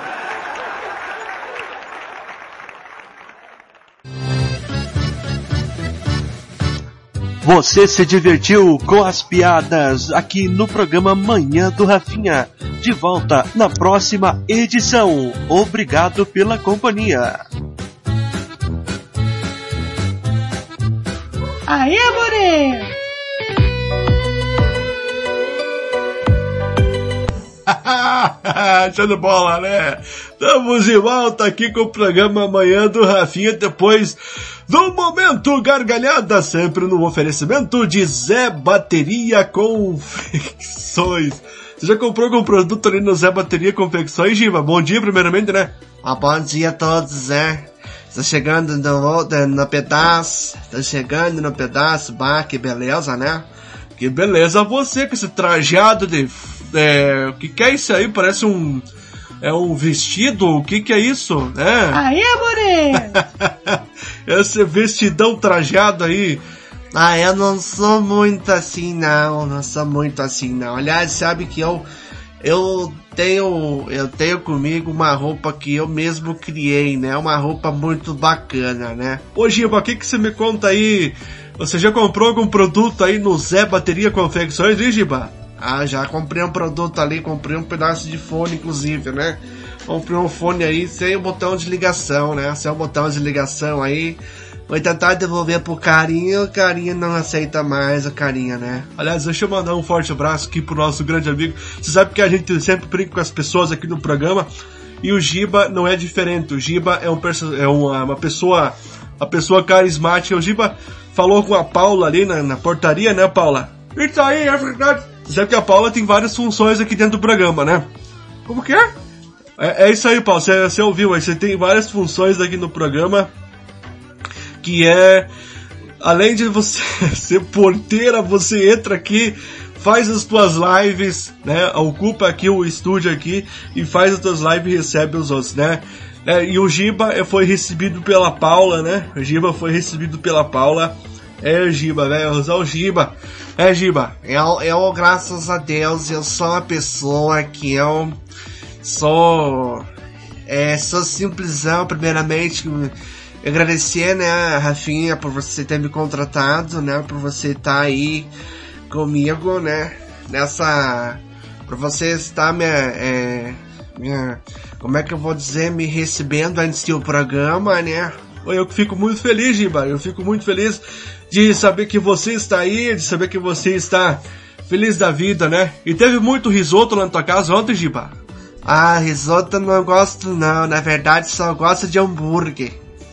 Você se divertiu com as piadas aqui no programa Manhã do Rafinha. De volta na próxima edição. Obrigado pela companhia. Aê, More! Show de bola, né? Estamos de volta aqui com o programa Manhã do Rafinha, depois do Momento Gargalhada, sempre no oferecimento de Zé Bateria Confecções. Você já comprou algum produto ali no Zé Bateria Confecções, Giba? Bom dia, primeiramente, né? Ah, bom dia a todos, Zé. Estou chegando no, no pedaço, estou chegando no pedaço, bah, que beleza, né? Que beleza você com esse trajado de... É, o que que é isso aí? Parece um... É um vestido? O que que é isso? É. Aê, More! Esse vestidão trajado aí. Ah, eu não sou muito assim, não. Não sou muito assim, não. Aliás, sabe que eu... Eu tenho, eu tenho comigo uma roupa que eu mesmo criei, né? Uma roupa muito bacana, né? Ô, Giba, o que que você me conta aí? Você já comprou algum produto aí no Zé Bateria Confecções, hein, Giba? Ah, já comprei um produto ali, comprei um pedaço de fone, inclusive, né? Comprei um fone aí sem o botão de ligação, né? Sem o botão de ligação aí. Vou tentar devolver pro carinha, o carinha não aceita mais o carinha, né? Aliás, deixa eu mandar um forte abraço aqui pro nosso grande amigo. Você sabe que a gente sempre brinca com as pessoas aqui no programa, e o Giba não é diferente. O Giba é, um perso- é uma, uma pessoa uma pessoa carismática. O Giba falou com a Paula ali na, na portaria, né, Paula? Isso aí, é verdade. Você sabe que a Paula tem várias funções aqui dentro do programa, né? Como que é? É, é isso aí, Paulo. Você, você ouviu aí. Você tem várias funções aqui no programa, que é, além de você ser porteira, você entra aqui, faz as tuas lives, né? Ocupa aqui o estúdio aqui e faz as tuas lives e recebe os outros, né? É, e o Giba foi recebido pela Paula, né? O Giba foi recebido pela Paula. É, Giba, velho, usar o Giba. É, Giba. Eu, eu, graças a Deus, eu sou uma pessoa que eu sou, é, sou simplesão, primeiramente. Agradecer, né, Rafinha, por você ter me contratado, né, por você estar aí comigo, né, nessa, por você estar me, é, me, como é que eu vou dizer, me recebendo antes do programa, né. Eu fico muito feliz, Giba, eu fico muito feliz de saber que você está aí, de saber que você está feliz da vida, né. E teve muito risoto lá na tua casa ontem, Giba? Ah, risoto eu não gosto não, na verdade só gosto de hambúrguer.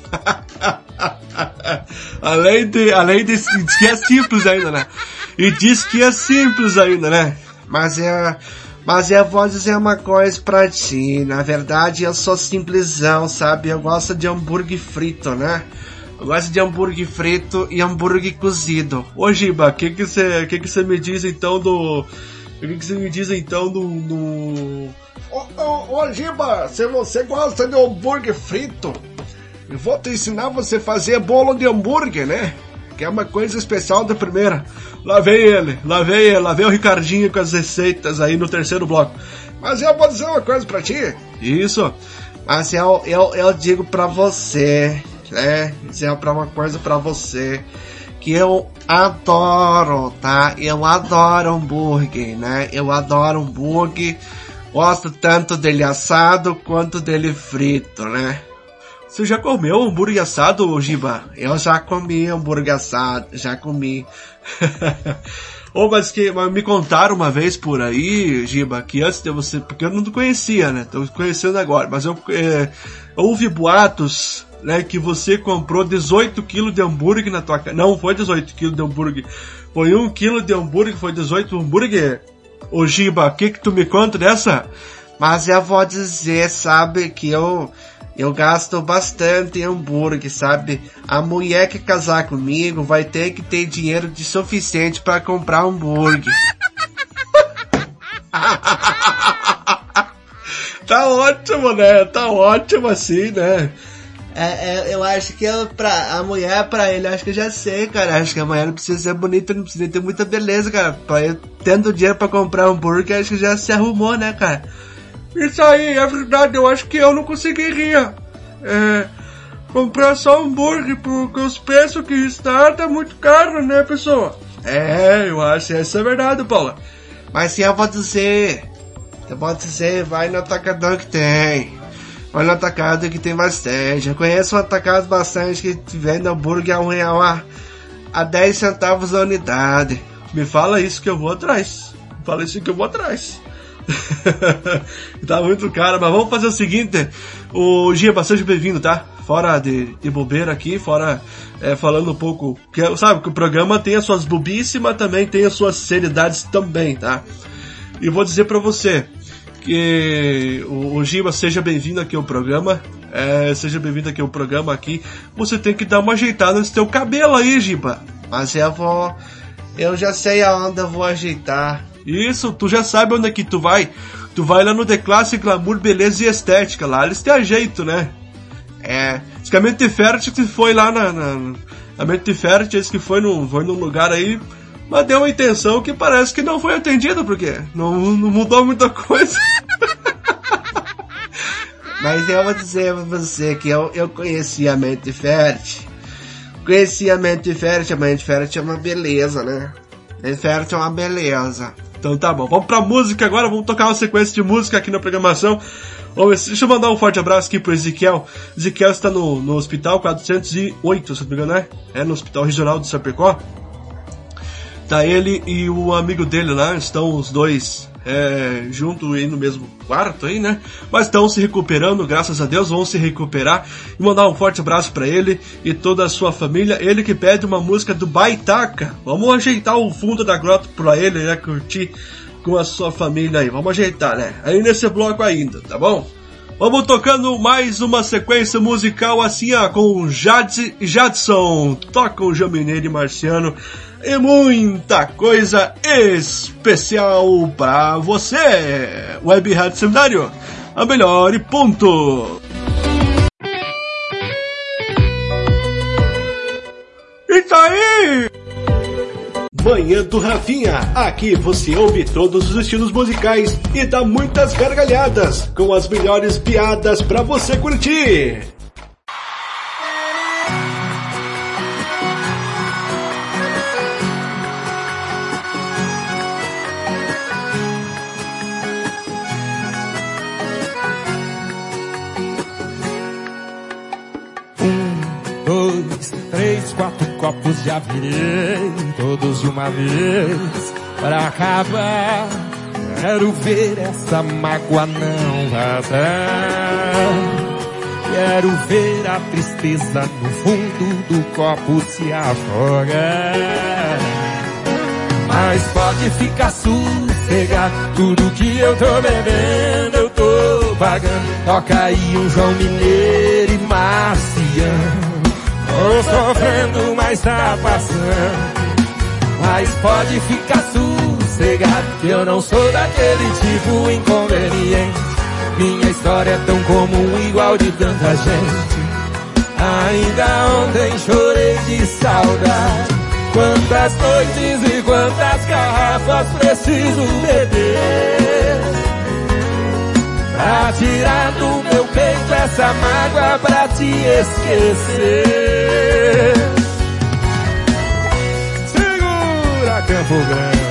além de, além de, diz que é simples ainda, né? E diz que é simples ainda, né? Mas eu, mas eu vou dizer uma coisa pra ti, na verdade eu sou simplesão, sabe? Eu gosto de hambúrguer frito, né? Eu gosto de hambúrguer frito e hambúrguer cozido. Ô, Giba, o que que você, que que você me diz então do, o que que você me diz então do, do... Ô, ô, ô, Giba, se você gosta de hambúrguer frito, eu vou te ensinar você a fazer bolo de hambúrguer, né? Que é uma coisa especial da primeira. Lá vem ele, lá vem ele, lá vem o Ricardinho com as receitas aí no terceiro bloco. Mas eu vou dizer uma coisa pra ti. Isso. Mas eu, eu, eu digo pra você, né? Dizer pra uma coisa pra você, que eu adoro, tá? Eu adoro hambúrguer, né? Eu adoro hambúrguer. Gosto tanto dele assado quanto dele frito, né? Você já comeu hambúrguer assado, Giba? Eu já comi hambúrguer assado, já comi. Ô, oh, mas que mas me contaram uma vez por aí, Giba, que antes de você... Porque eu não te conhecia, né? Tô conhecendo agora. Mas eu é, houve boatos, né? Que você comprou dezoito quilos de hambúrguer na tua casa. Não foi dezoito quilos de hambúrguer. Foi um quilo de hambúrguer, foi dezoito hambúrguer. Ô, Giba, o que que tu me conta dessa? Mas eu vou dizer, sabe, que eu... Eu gasto bastante em hambúrguer, sabe? A mulher que casar comigo vai ter que ter dinheiro de suficiente para comprar hambúrguer. Tá ótimo, né? Tá ótimo assim, né? É, é, eu acho que eu, pra, a mulher, pra ele, acho que eu já sei, cara. Acho que a mulher não precisa ser bonita, não precisa ter muita beleza, cara. Pra eu, tendo dinheiro pra comprar hambúrguer, acho que já se arrumou, né, cara? Isso aí, é verdade, eu acho que eu não conseguiria é, comprar só hambúrguer, porque os preços que está tá muito caro, né, pessoal? É, eu acho que isso é verdade, Paula. Mas se eu vou dizer, eu vou dizer, vai no atacadão que tem. Vai no atacado que tem bastante. Eu conheço um atacado bastante que vende hambúrguer a um real a, a dez centavos a unidade. Me fala isso que eu vou atrás. Me fala isso que eu vou atrás. Tá muito caro, mas vamos fazer o seguinte. O Giba, seja bem-vindo, tá? Fora de, de bobeira aqui, fora é, falando um pouco que, sabe, que o programa tem as suas bobices, mas também tem as suas seriedades também, tá? E vou dizer pra você que o, o Giba, seja bem-vindo aqui ao programa. É, seja bem-vindo aqui ao programa aqui. Você tem que dar uma ajeitada nesse teu cabelo aí, Giba. Mas eu vou... Eu já sei aonde eu vou ajeitar. Isso, tu já sabe onde é que tu vai. Tu vai lá no The Classic Glamour Beleza e Estética. Lá eles têm ajeito, né? É. Diz que a Mente Fértil que foi lá na... na a Mente Fértil diz que foi num, foi num lugar aí, mas deu uma intenção que parece que não foi atendida, porque não, não mudou muita coisa. Mas eu vou dizer pra você que eu, eu conheci a Mente Fértil. Conheci a Mente Fértil. A Mente Fértil é uma beleza, né? A Mente Fértil é uma beleza. Então tá bom, vamos pra música agora, vamos tocar uma sequência de música aqui na programação. Vamos, deixa eu mandar um forte abraço aqui pro Ezequiel. Ezequiel está no, no hospital quatrocentos e oito, se não me engano, né? É no Hospital Regional de Chapecó. Tá ele e o amigo dele lá, estão os dois é, junto aí no mesmo quarto aí, né? Mas estão se recuperando, graças a Deus, vão se recuperar. E mandar um forte abraço pra ele e toda a sua família. Ele que pede uma música do Baitaca. Vamos ajeitar o fundo da grota pra ele, né? Curtir com a sua família aí. Vamos ajeitar, né? Aí nesse bloco ainda, tá bom? Vamos tocando mais uma sequência musical assim, ó, com Jade e Jadson. Toca o João Mineiro e Marciano. E muita coisa especial pra você. Web Rádio Seminário, a melhor e ponto. Isso aí! Manhã do Rafinha. Aqui você ouve todos os estilos musicais e dá muitas gargalhadas com as melhores piadas pra você curtir. Três, quatro copos já virei, todos de uma vez, pra acabar. Quero ver essa mágoa não vazar. Quero ver a tristeza no fundo do copo se afogar. Mas pode ficar sossegado, tudo que eu tô bebendo eu tô pagando. Toca aí um João Mineiro e Marciano. Tô sofrendo, mas tá passando. Mas pode ficar sossegado, que eu não sou daquele tipo inconveniente. Minha história é tão comum, igual de tanta gente. Ainda ontem chorei de saudade. Quantas noites e quantas garrafas preciso beber pra tirar do meu peito essa mágoa pra te esquecer. Segura, Campo Grande.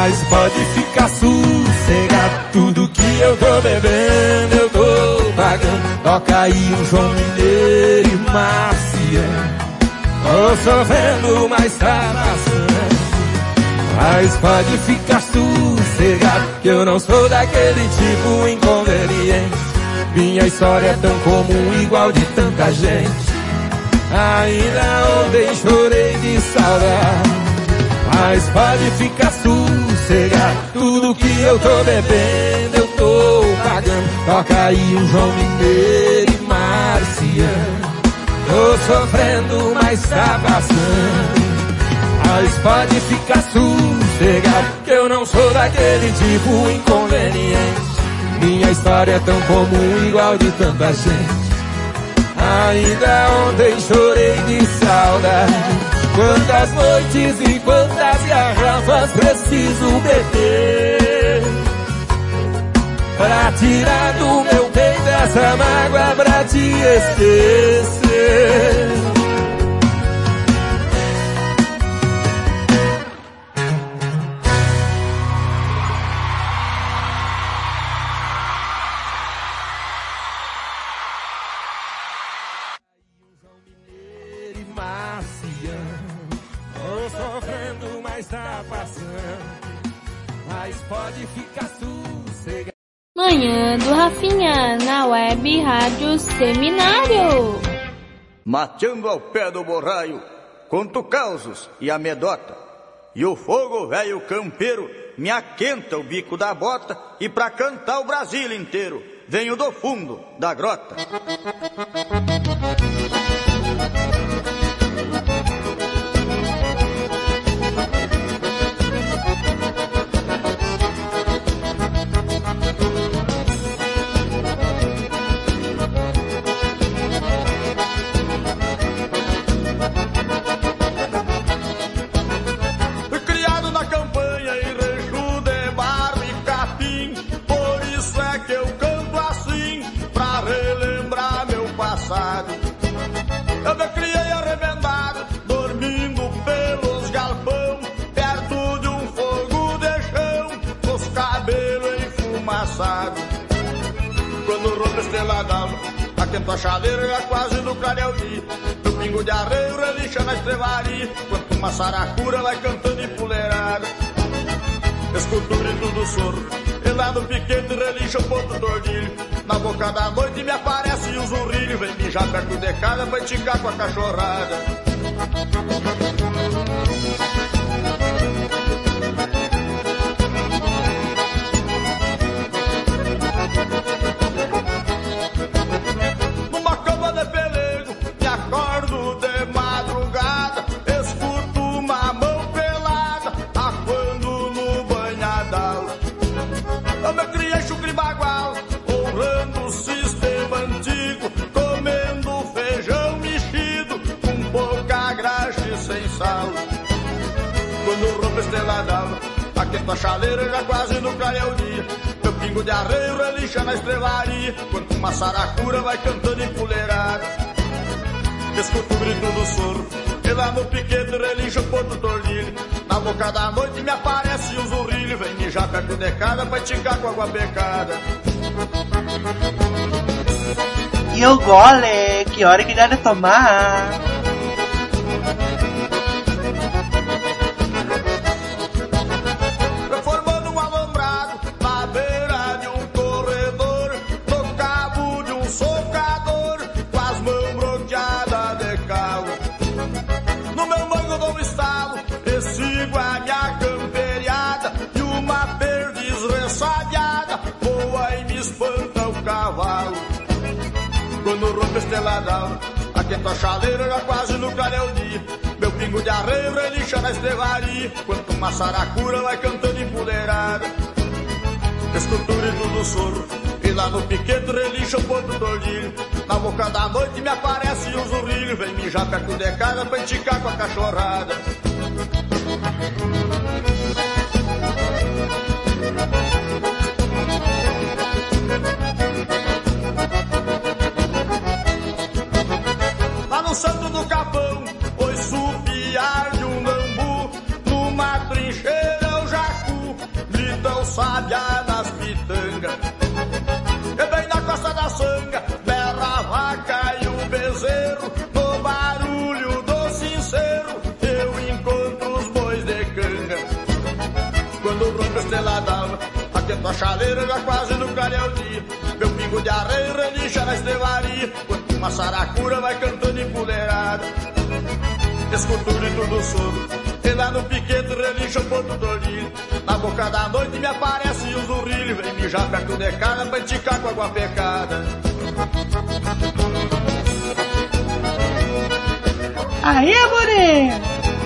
Mas pode ficar sossegado, tudo que eu tô bebendo eu tô pagando. Toca aí o João Mineiro e Marciano, tô sofrendo, mas tá passando. Mas pode ficar sossegado, que eu não sou daquele tipo inconveniente. Minha história é tão comum, igual de tanta gente. Ainda ontem chorei de saudade. Mas pode ficar sossegado, tudo que eu tô bebendo eu tô pagando. Toca aí o João Mineiro e Marciano, tô sofrendo, mas tá passando. Mas pode ficar sossegado, que eu não sou daquele tipo inconveniente. Minha história é tão comum, igual de tanta gente. Ainda ontem chorei de saudade. Quantas noites e quantas garrafas preciso beber pra tirar do meu peito essa mágoa, pra te esquecer. Tá passando, mas pode ficar sossegado. Manhã do Rafinha, na web Rádio Seminário. Mateando ao pé do borraio, conto causos e amedota. E o fogo velho campeiro me aquenta o bico da bota. E pra cantar o Brasil inteiro, venho do fundo da grota. Eu me criei arrebentado, dormindo pelos galpão, perto de um fogo de chão, com os cabelos enfumaçados. Quando rompe a estrela d'alva, aquento a chaleira já quase no clareio dia. Meu pingo de arreio relincha na estrevaria, quanto uma saracura vai cantando empoleirada. Escuto o grito do soro, e lá no piquete relincha o ponto do ordilho. Na boca da noite me aparece o zurrilho, vem mijar perto de casa pra esticar com a cachorrada. Numa cama de pelego, me acordo de madrugada, escuto uma mão pelada, aquando no banhadal. Eu me criei chucre bagual, honrando o sistema antigo, comendo feijão mexido, com pouca graxa e sem sal. Quando rompe a estrela d'alva, aquento a chaleira já quase no clareio dia. Meu pingo de arreio relincha na estrevaria, quanto uma saracura vai cantando empoleirada. Escuto o grito do soro, e lá no piquete relincha o ponto tornilho. Na boca da noite me aparece o zurrilho, vem mijar perto de casa pra esticar com água becada. E o gole, que hora que dá de tomar? Formando um alambrado na beira de um corredor, no cabo de um socador, com as mãos bronzeadas de calo. No meu mango dou um estalo, e sigo a minha camperiada, e uma perdiz ressabiada voa e me espanta o cavalo. Quando rompe a estrela d'alva, aquento a chaleira já quase no clareio dia. Meu pingo de arreio relincha na estrevaria, quanto uma saracura vai cantando empoleirada. Escuto o grito do soro, e lá no piquete relincha o ponto do ordilho. Na boca da noite me aparece o zurrilho, vem mijar perto de casa pra esticar com a cachorrada. Lá no Santo do Capão, ouço o piar de um bambu, numa trincheira o jacu, sábia nas pitangas. E bem na costa da sanga, berra a vaca e o bezerro. No barulho do sincero, eu encontro os bois de canga. Quando rompe a estrela d'alva, atento a chaleira, já quase no clareio dia. Meu pingo de areia relincha na estrevaria, quando uma saracura vai cantando empoleirada. Escuto o grito do sogro, e lá no piquete relincha o ponto do olhinho. Na boca da noite me aparece o zurrilho, vem mijar perto de casa pra enticar com água pecada. Aê, Moreno!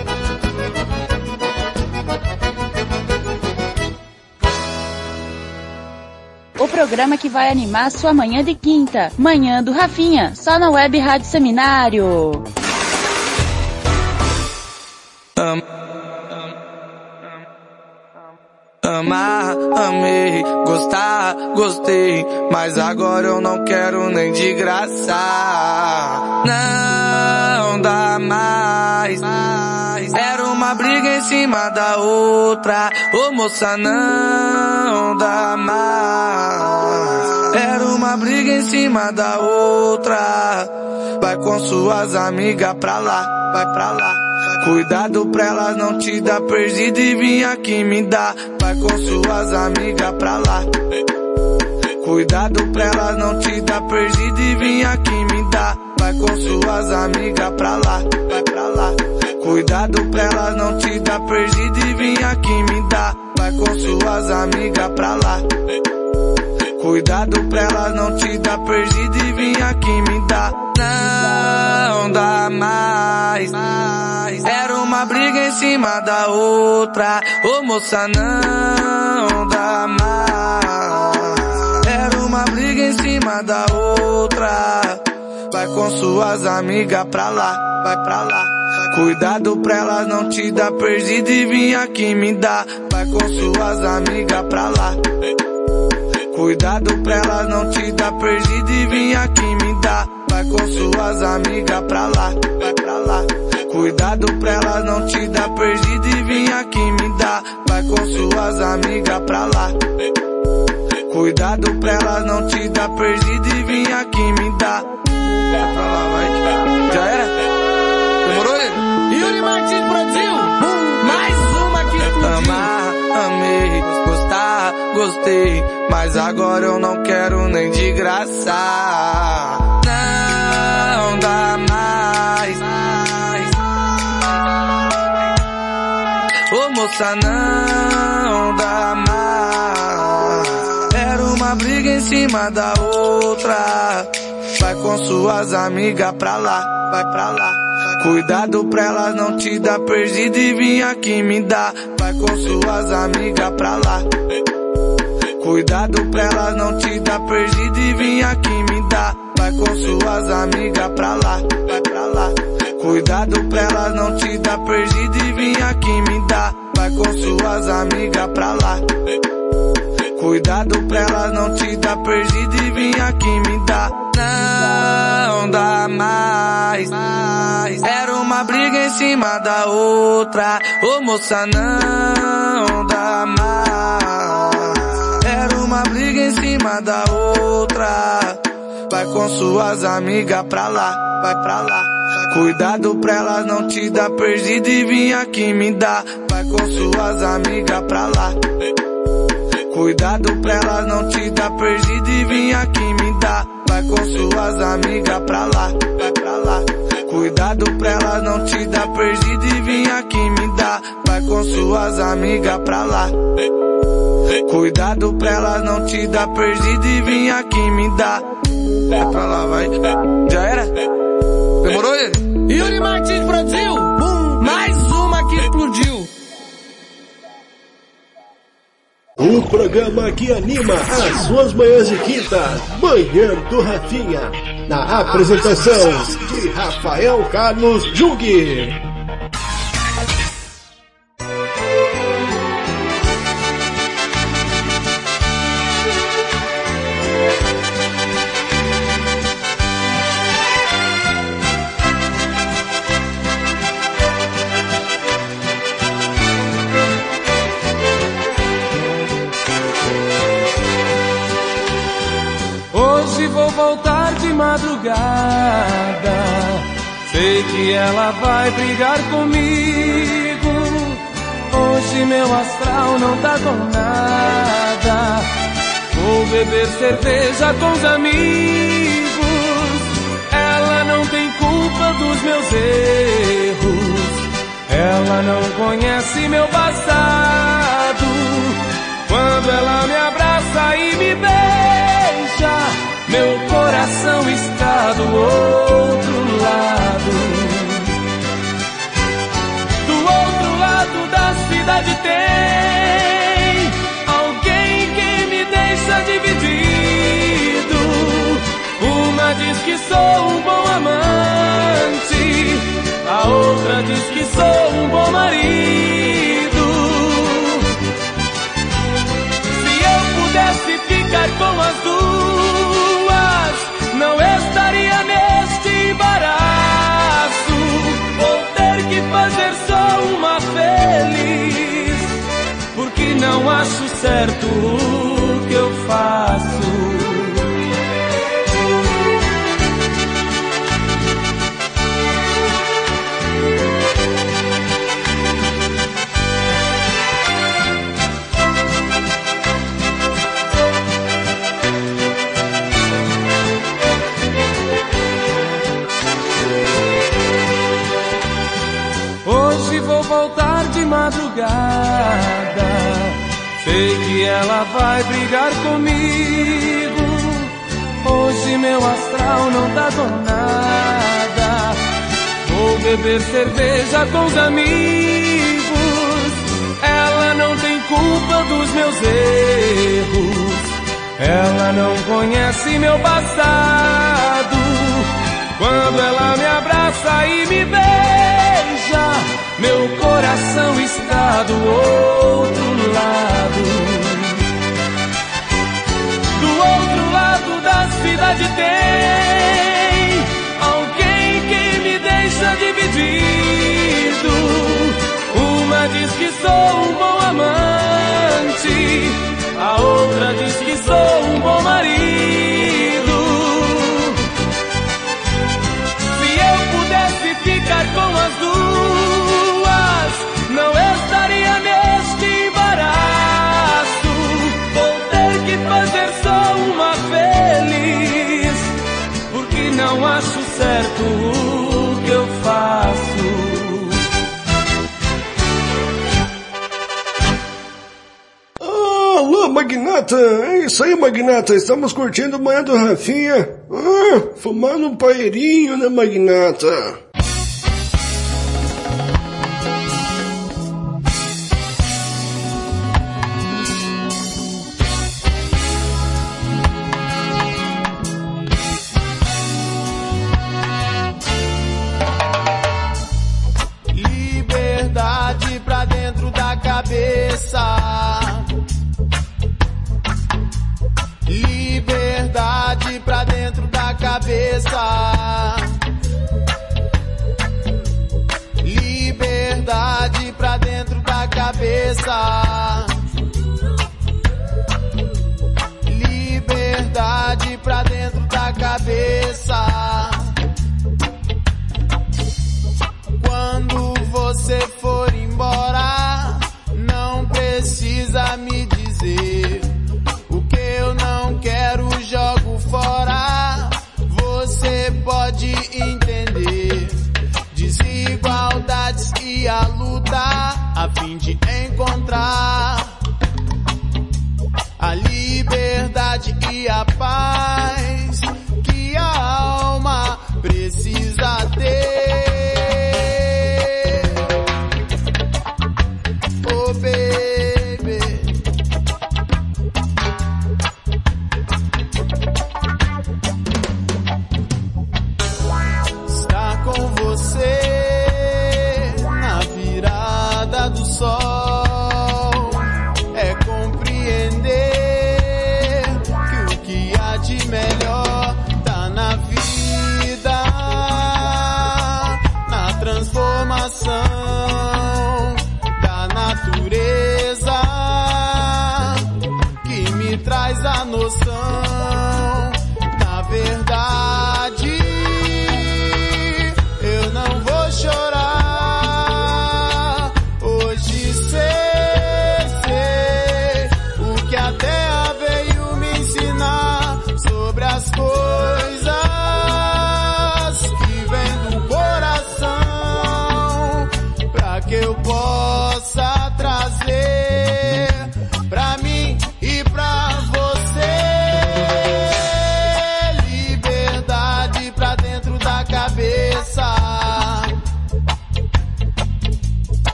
O programa que vai animar sua manhã de quinta. Manhã do Rafinha, só na Web Rádio Seminário. Um, amar, amei, gostar, gostei, mas agora eu não quero nem de graça. Não dá mais. Era uma briga em cima da outra. Ô moça, não dá mais. Era uma briga em cima da outra. Vai com suas amigas pra lá, vai pra lá. Cuidado pra elas não te dar perdido e vir aqui me dar. Vai com suas amigas pra lá. Cuidado pra elas não te dar perdido e vir aqui me dar. Vai com suas amigas pra lá, vai pra lá. Cuidado pra elas não te dar perdido e vir aqui me dar. Vai com suas amigas pra lá. Cuidado pra elas não te dar perdido e vir aqui me dar. Não dá mais. Era uma briga em cima da outra. Ô moça, não dá mais. Era uma briga em cima da outra. Vai com suas amigas pra lá, vai pra lá. Cuidado pra elas não te dar perdido e vir aqui me dar. Vai com suas amigas pra lá. Cuidado pra elas não te dar perdido e vir aqui me dar. Vai com suas amigas pra lá, vai pra lá. Cuidado pra elas não te dar perdido e vir aqui me dar. Vai com suas amigas pra lá. Cuidado pra elas não te dar perdido e vir aqui me dar. Vai pra lá, vai. Já era? Demorou, né? Yuri Martins Brasil, mais uma que explodiu. Amar, amei, gostar, gostei, mas agora eu não quero nem de graça. Não dá mais. Ô moça, não dá mais. Era uma briga em cima da outra. Vai com suas amigas pra lá, vai pra lá. Cuidado pra elas não te dar perdido e vir aqui me dar. Vai com suas amigas pra lá. Cuidado pra elas não te dar perdido e vir aqui me dar. Vai com suas amigas pra lá, vai pra lá. Cuidado pra elas não te dar perdido e vir aqui me dar. Vai com suas amigas pra lá. Cuidado pra elas não te dar perdido e vir aqui me dar. Não dá mais. Era uma briga em cima da outra. Ô moça, não dá mais. Era uma briga em cima da outra. Vai com suas amigas pra lá, vai pra lá. Cuidado pra elas não te dar perdido e vir aqui me dar. Vai com suas amigas pra lá. Cuidado pra elas não te dar perdido e vir aqui me dar. Vai com suas amigas pra lá, vai pra lá. Cuidado pra elas não te dar perdido e vir aqui me dar. Vai com suas amigas pra lá. Cuidado pra elas não te dar perdido e vir aqui me dar. Vai pra lá, vai. Já era? Demorou, ele? Yuri Martins Brasil, mais uma que explodiu. O programa que anima as suas manhãs de quinta, Manhã do Rafinha. Na apresentação de Rafael Carlos Jung. vou voltar de madrugada. Sei que ela vai brigar comigo. Hoje meu astral não tá com nada. Vou beber cerveja com os amigos. Ela não tem culpa dos meus erros. Ela não conhece meu passado. Quando ela me abraça e me beija, meu coração está do outro lado. Do outro lado da cidade tem alguém que me deixa dividido. Uma diz que sou um bom amante, a outra diz que sou um bom marido. Se eu pudesse ficar com as duas, não estaria neste embaraço. Vou ter que fazer só uma feliz, porque não acho certo o que eu faço. Hoje vou voltar de madrugada. Sei que ela vai brigar comigo. Hoje meu astral não tá com nada. Vou beber cerveja com os amigos. Ela não tem culpa dos meus erros. Ela não conhece meu passado. Quando ela me abraça e me beija, meu coração está do outro lado. Do outro lado da cidade tem alguém que me deixa dividido. Uma diz que sou um bom amante, a outra diz que sou um bom marido. Ficar com as duas, não estaria neste embaraço. Vou ter que fazer só uma feliz, porque não acho certo o que eu faço. Alô, Magnata! É isso aí, Magnata! Estamos curtindo o Manhã do Rafinha. Ah, fumando um paeirinho, né, Magnata? Liberdade pra dentro da cabeça. Liberdade pra dentro da cabeça. Liberdade pra dentro da cabeça. Liberdade pra dentro da cabeça. Quando você for embora, não precisa me dizer o que eu não quero, jogo fora. Você pode entender desigualdades e a luta a fim de encontrar a liberdade e a paz que a alma precisa ter. Oh, baby. Estar com você na virada do sol é compreender que o que há de melhor tá na vida, na transformação da natureza que me traz a noção da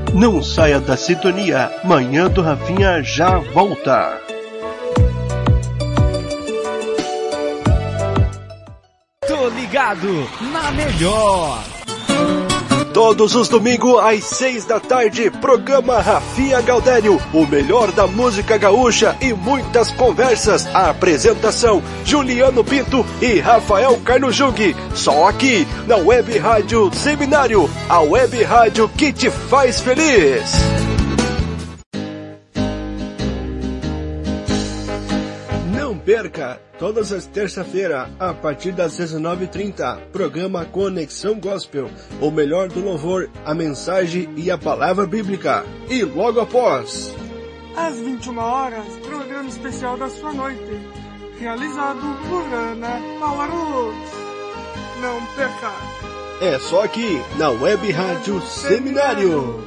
Não saia da sintonia, Manhã do Rafinha já volta. Tô ligado na melhor. Todos os domingos às seis da tarde, programa Rafinha Gaudério, o melhor da música gaúcha e muitas conversas. A apresentação, Juliano Pinto e Rafael Carlos Jung. Só aqui, na Web Rádio Seminário, a Web Rádio que te faz feliz. Não perca! Todas as terças-feiras, a partir das dezenove e trinta, programa Conexão Gospel, o melhor do louvor, a mensagem e a palavra bíblica. E logo após, às vinte e uma horas, programa especial da sua noite, realizado por Ana Paula Luz. Não perca! É só aqui, na Web Rádio Seminário.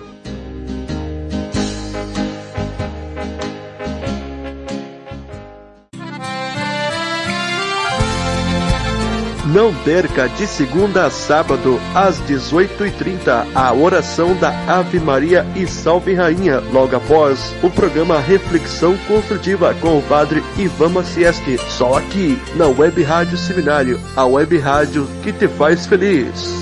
Não perca de segunda a sábado, às dezoito e trinta, a oração da Ave Maria e Salve Rainha, logo após o programa Reflexão Construtiva com o padre Ivan Macieski, só aqui na Web Rádio Seminário, a Web Rádio que te faz feliz.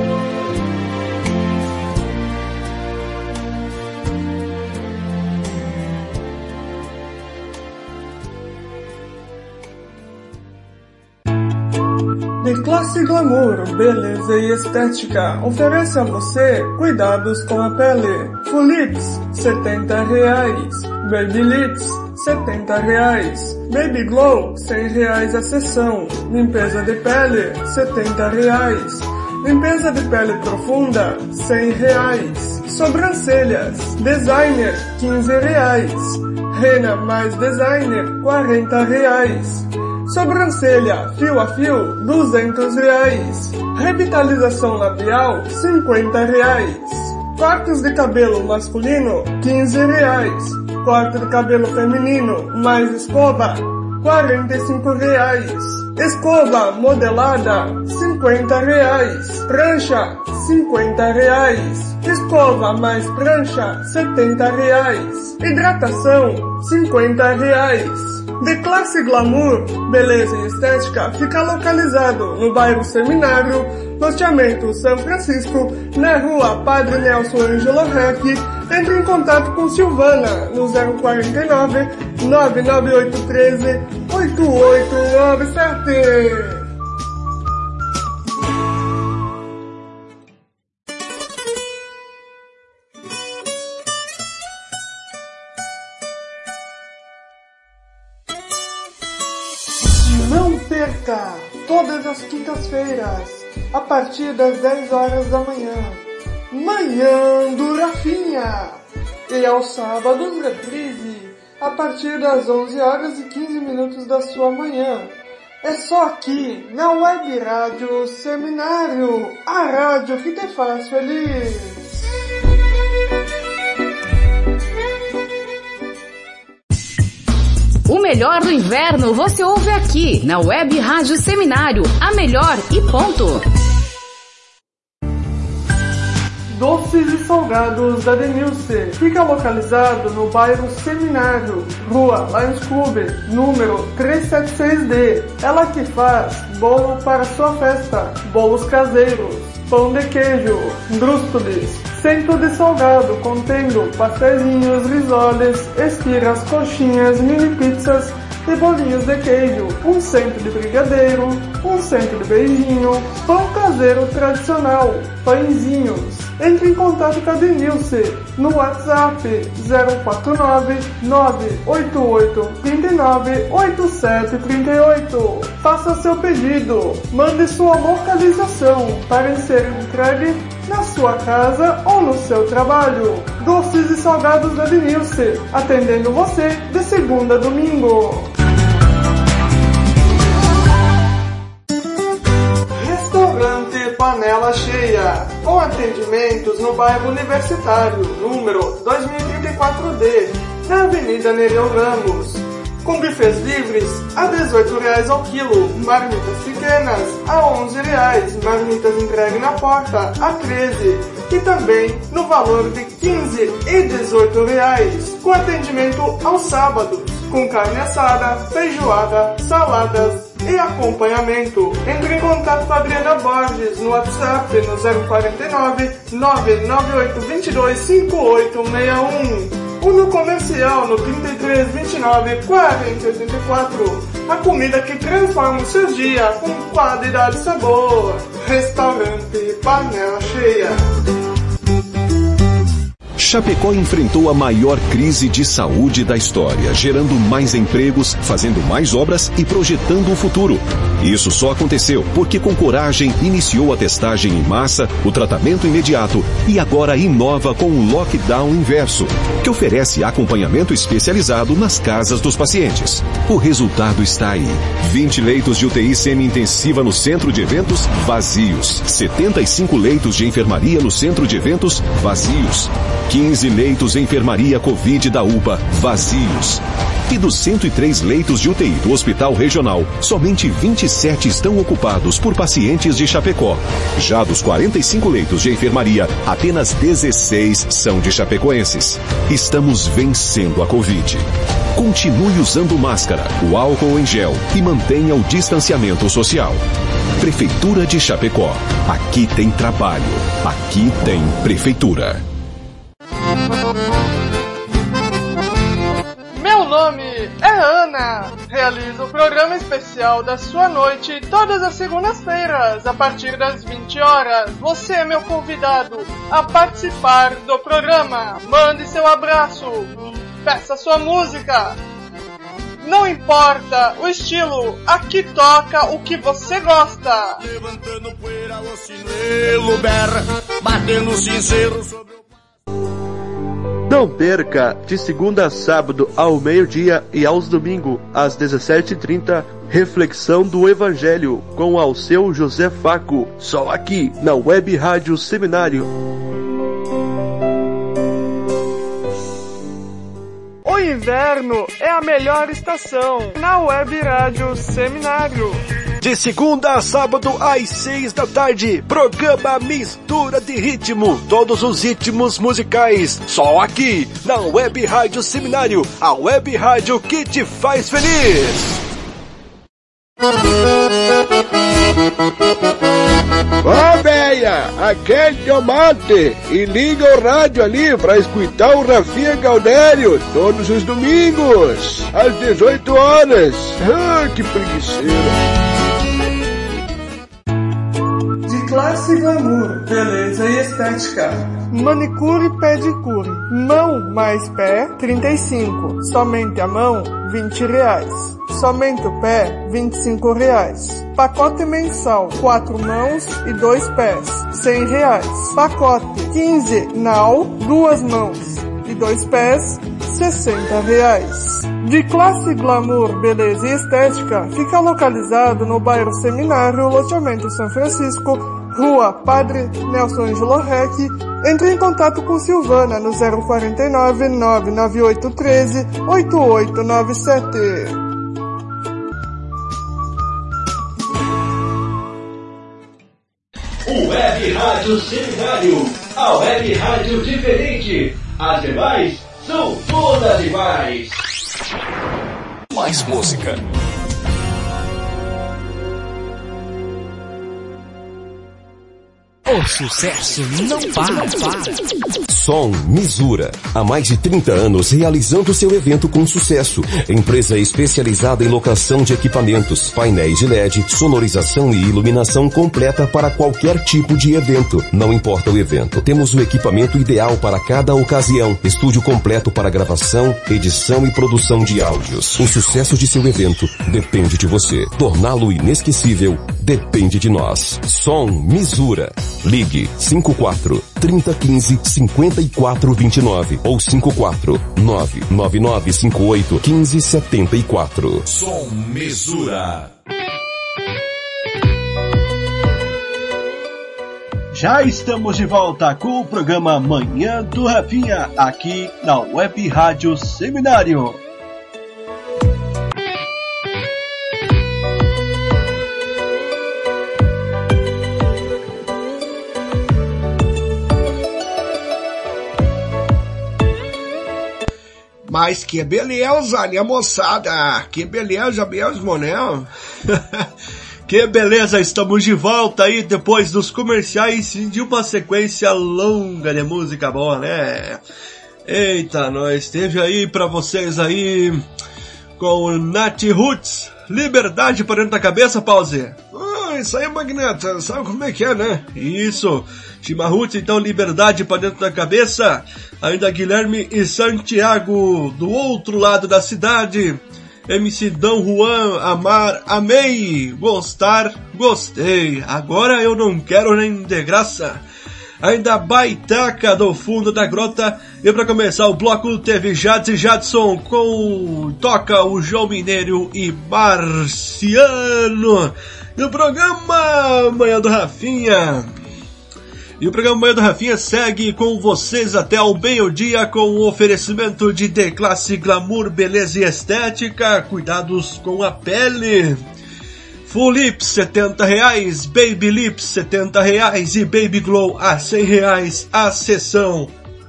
De Classe Glamour, beleza e estética, oferece a você cuidados com a pele. Fulips, setenta reais. Babylips, setenta reais. Baby Glow, cem reais a sessão. Limpeza de pele, setenta reais. Limpeza de pele profunda, cem reais. Sobrancelhas, designer, quinze reais. Rena mais designer, quarenta reais. Sobrancelha, fio a fio, duzentos reais. Revitalização labial, cinquenta reais. Cortes de cabelo masculino, quinze reais. Corte de cabelo feminino, mais escova, quarenta e cinco reais. Escova modelada, cinquenta reais. Prancha, cinquenta reais. Escova mais prancha, setenta reais. Hidratação, cinquenta reais. De Classe Glamour, beleza e estética, fica localizado no bairro Seminário, loteamento São Francisco, na rua Padre Nelson Ângelo Rec. Entre em contato com Silvana no zero quarenta e nove, nove nove oito um três, oito oito nove sete. Não perca! Todas as quintas-feiras, a partir das dez horas da manhã, Manhã do Rafinha! E aos sábados, reprise, a partir das onze horas e quinze minutos da sua manhã. É só aqui, na Web Rádio Seminário, a rádio que te faz feliz. O melhor do inverno você ouve aqui, na Web Rádio Seminário, a melhor e ponto. Doces e salgados da Denilce. Fica localizado no bairro Seminário, Rua Lions Club, número trezentos e setenta e seis D. Ela que faz bolo para sua festa, bolos caseiros, pão de queijo, brústules, centro de salgado contendo pastelinhos, risoles, esfirras, coxinhas, mini pizzas e bolinhos de queijo, um centro de brigadeiro, um centro de beijinho, pão caseiro tradicional, pãezinhos. Entre em contato com a Denilce no WhatsApp zero quatro nove, nove oito oito, dois nove, oito sete três oito. Faça seu pedido, mande sua localização para ser entregue na sua casa ou no seu trabalho. Doces e salgados da Denilce, atendendo você de segunda a domingo. Restaurante Panela Cheia, com atendimentos no bairro Universitário, número dois mil e trinta e quatro D, na Avenida Nereu Ramos. Com bufês livres a dezoito reais ao quilo, marmitas pequenas a onze reais, marmitas entregue na porta a treze e também no valor de quinze e dezoito reais, com atendimento aos sábados, com carne assada, feijoada, saladas e acompanhamento. Entre em contato com a Adriana Borges no WhatsApp no zero quarenta e nove, nove nove oito dois dois, cinco oito seis um ou no comercial no trinta e três, vinte e nove, quarenta, oitenta e quatro. A comida que transforma o seu dia com qualidade e sabor. Restaurante Panela Cheia. Chapecó enfrentou a maior crise de saúde da história, gerando mais empregos, fazendo mais obras e projetando o futuro. Isso só aconteceu porque com coragem iniciou a testagem em massa, o tratamento imediato e agora inova com o lockdown inverso, que oferece acompanhamento especializado nas casas dos pacientes. O resultado está aí. vinte leitos de U T I semi-intensiva no centro de eventos vazios. setenta e cinco leitos de enfermaria no centro de eventos vazios. quinze leitos em enfermaria Covid da U P A vazios. E dos cento e três leitos de U T I do Hospital Regional, somente vinte e sete estão ocupados por pacientes de Chapecó. Já dos quarenta e cinco leitos de enfermaria, apenas dezesseis são de chapecoenses. Estamos vencendo a Covid. Continue usando máscara, o álcool em gel e mantenha o distanciamento social. Prefeitura de Chapecó. Aqui tem trabalho. Aqui tem Prefeitura. Meu nome é Ana. Realizo o programa especial da sua noite todas as segundas-feiras, a partir das vinte horas. Você é meu convidado a participar do programa. Mande seu abraço, peça sua música. Não importa o estilo, aqui toca o que você gosta. Levantando poeira, o sinelo berra, batendo sincero sobre o... Não perca, de segunda a sábado ao meio-dia e aos domingos às dezessete e trinta, Reflexão do Evangelho com Alceu José Faco, só aqui na Web Rádio Seminário. O inverno é a melhor estação na Web Rádio Seminário. De segunda a sábado às seis da tarde, programa Mistura de Ritmo, todos os ritmos musicais, só aqui na Web Rádio Seminário, a Web Rádio que te faz feliz. Ó, véia, aquele tomate e liga o rádio ali pra escutar o Rafinha Gaudério todos os domingos, às dezoito horas. Ah, que preguiceira. Classe Glamour, beleza e estética. Manicure e pedicure. Mão mais pé, trinta e cinco. Somente a mão, vinte reais. Somente o pé, vinte e cinco reais. Pacote mensal, quatro mãos e dois pés, cem reais. Pacote quinze nau, duas mãos e dois pés, sessenta reais. De Classe Glamour, beleza e estética, fica localizado no bairro Seminário, loteamento São Francisco, Rua Padre Nelson Angelo Rec. Entre em contato com Silvana no zero quarenta e nove, nove nove oito um três, oito oito nove sete. Web Rádio Seminário, a Web Rádio diferente. As demais são todas iguais. Mais música. O sucesso não para, para. Som Misura. Há mais de trinta anos realizando seu evento com sucesso. Empresa especializada em locação de equipamentos, painéis de L E D, sonorização e iluminação completa para qualquer tipo de evento. Não importa o evento, temos o equipamento ideal para cada ocasião. Estúdio completo para gravação, edição e produção de áudios. O sucesso de seu evento depende de você. Torná-lo inesquecível depende de nós. Som Misura. Ligue cinco quatro, trinta, quinze, cinquenta e quatro, vinte e nove ou cinco quatro, nove nove nove cinco oito, quinze, setenta e quatro. Som Misura. Já estamos de volta com o programa Manhã do Rafinha, aqui na Web Rádio Seminário. Mas que beleza, né, moçada? Que beleza mesmo, né? Que beleza, estamos de volta aí depois dos comerciais de uma sequência longa de música boa, né? Eita, nós teve aí pra vocês aí com o Nath Roots, Liberdade para dentro da cabeça, Pause. Ah, isso aí, Magnata, sabe como é que é, né? Isso, Chimarruts, então, Liberdade para dentro da cabeça. Ainda Guilherme e Santiago, do outro lado da cidade. M C Dom Juan, amar, amei, gostar, gostei, agora eu não quero nem de graça. Ainda Baitaca, do fundo da grota. E para começar o bloco teve Jades e Jadson com Toca o João Mineiro e Marciano. E o programa Manhã do Rafinha. E o programa Manhã do Rafinha segue com vocês até o meio-dia com o oferecimento de D-Classe Glamour, Beleza e Estética, cuidados com a pele. Full Lips, setenta reais, Baby Lips, setenta reais e Baby Glow a cem reais a sessão.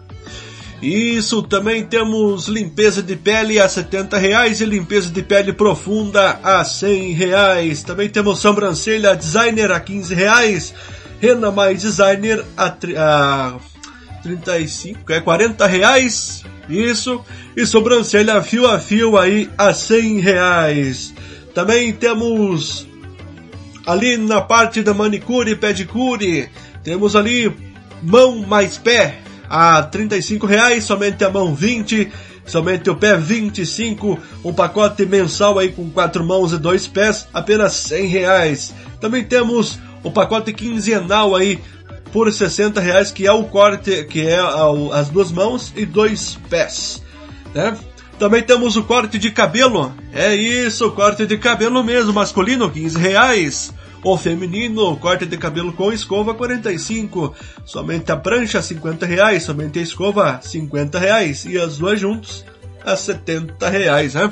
Isso, também temos limpeza de pele a setenta reais e limpeza de pele profunda a cem reais. Também temos sobrancelha designer a quinze reais. Rena mais designer a, a trinta e cinco, é quarenta reais, isso, e sobrancelha fio a fio aí a cem reais. Também temos ali na parte da manicure e pedicure, temos ali mão mais pé a trinta e cinco reais, somente a mão vinte, somente o pé vinte e cinco, um pacote mensal aí com quatro mãos e dois pés, apenas cem reais. Também temos o pacote quinzenal aí por sessenta reais, que é o corte, que é as duas mãos e dois pés, né? Também temos o corte de cabelo, é isso, corte de cabelo mesmo, masculino, quinze reais. O feminino, corte de cabelo com escova, quarenta e cinco. Somente a prancha, cinquenta reais, somente a escova, cinquenta reais. E as duas juntos, a setenta reais, né?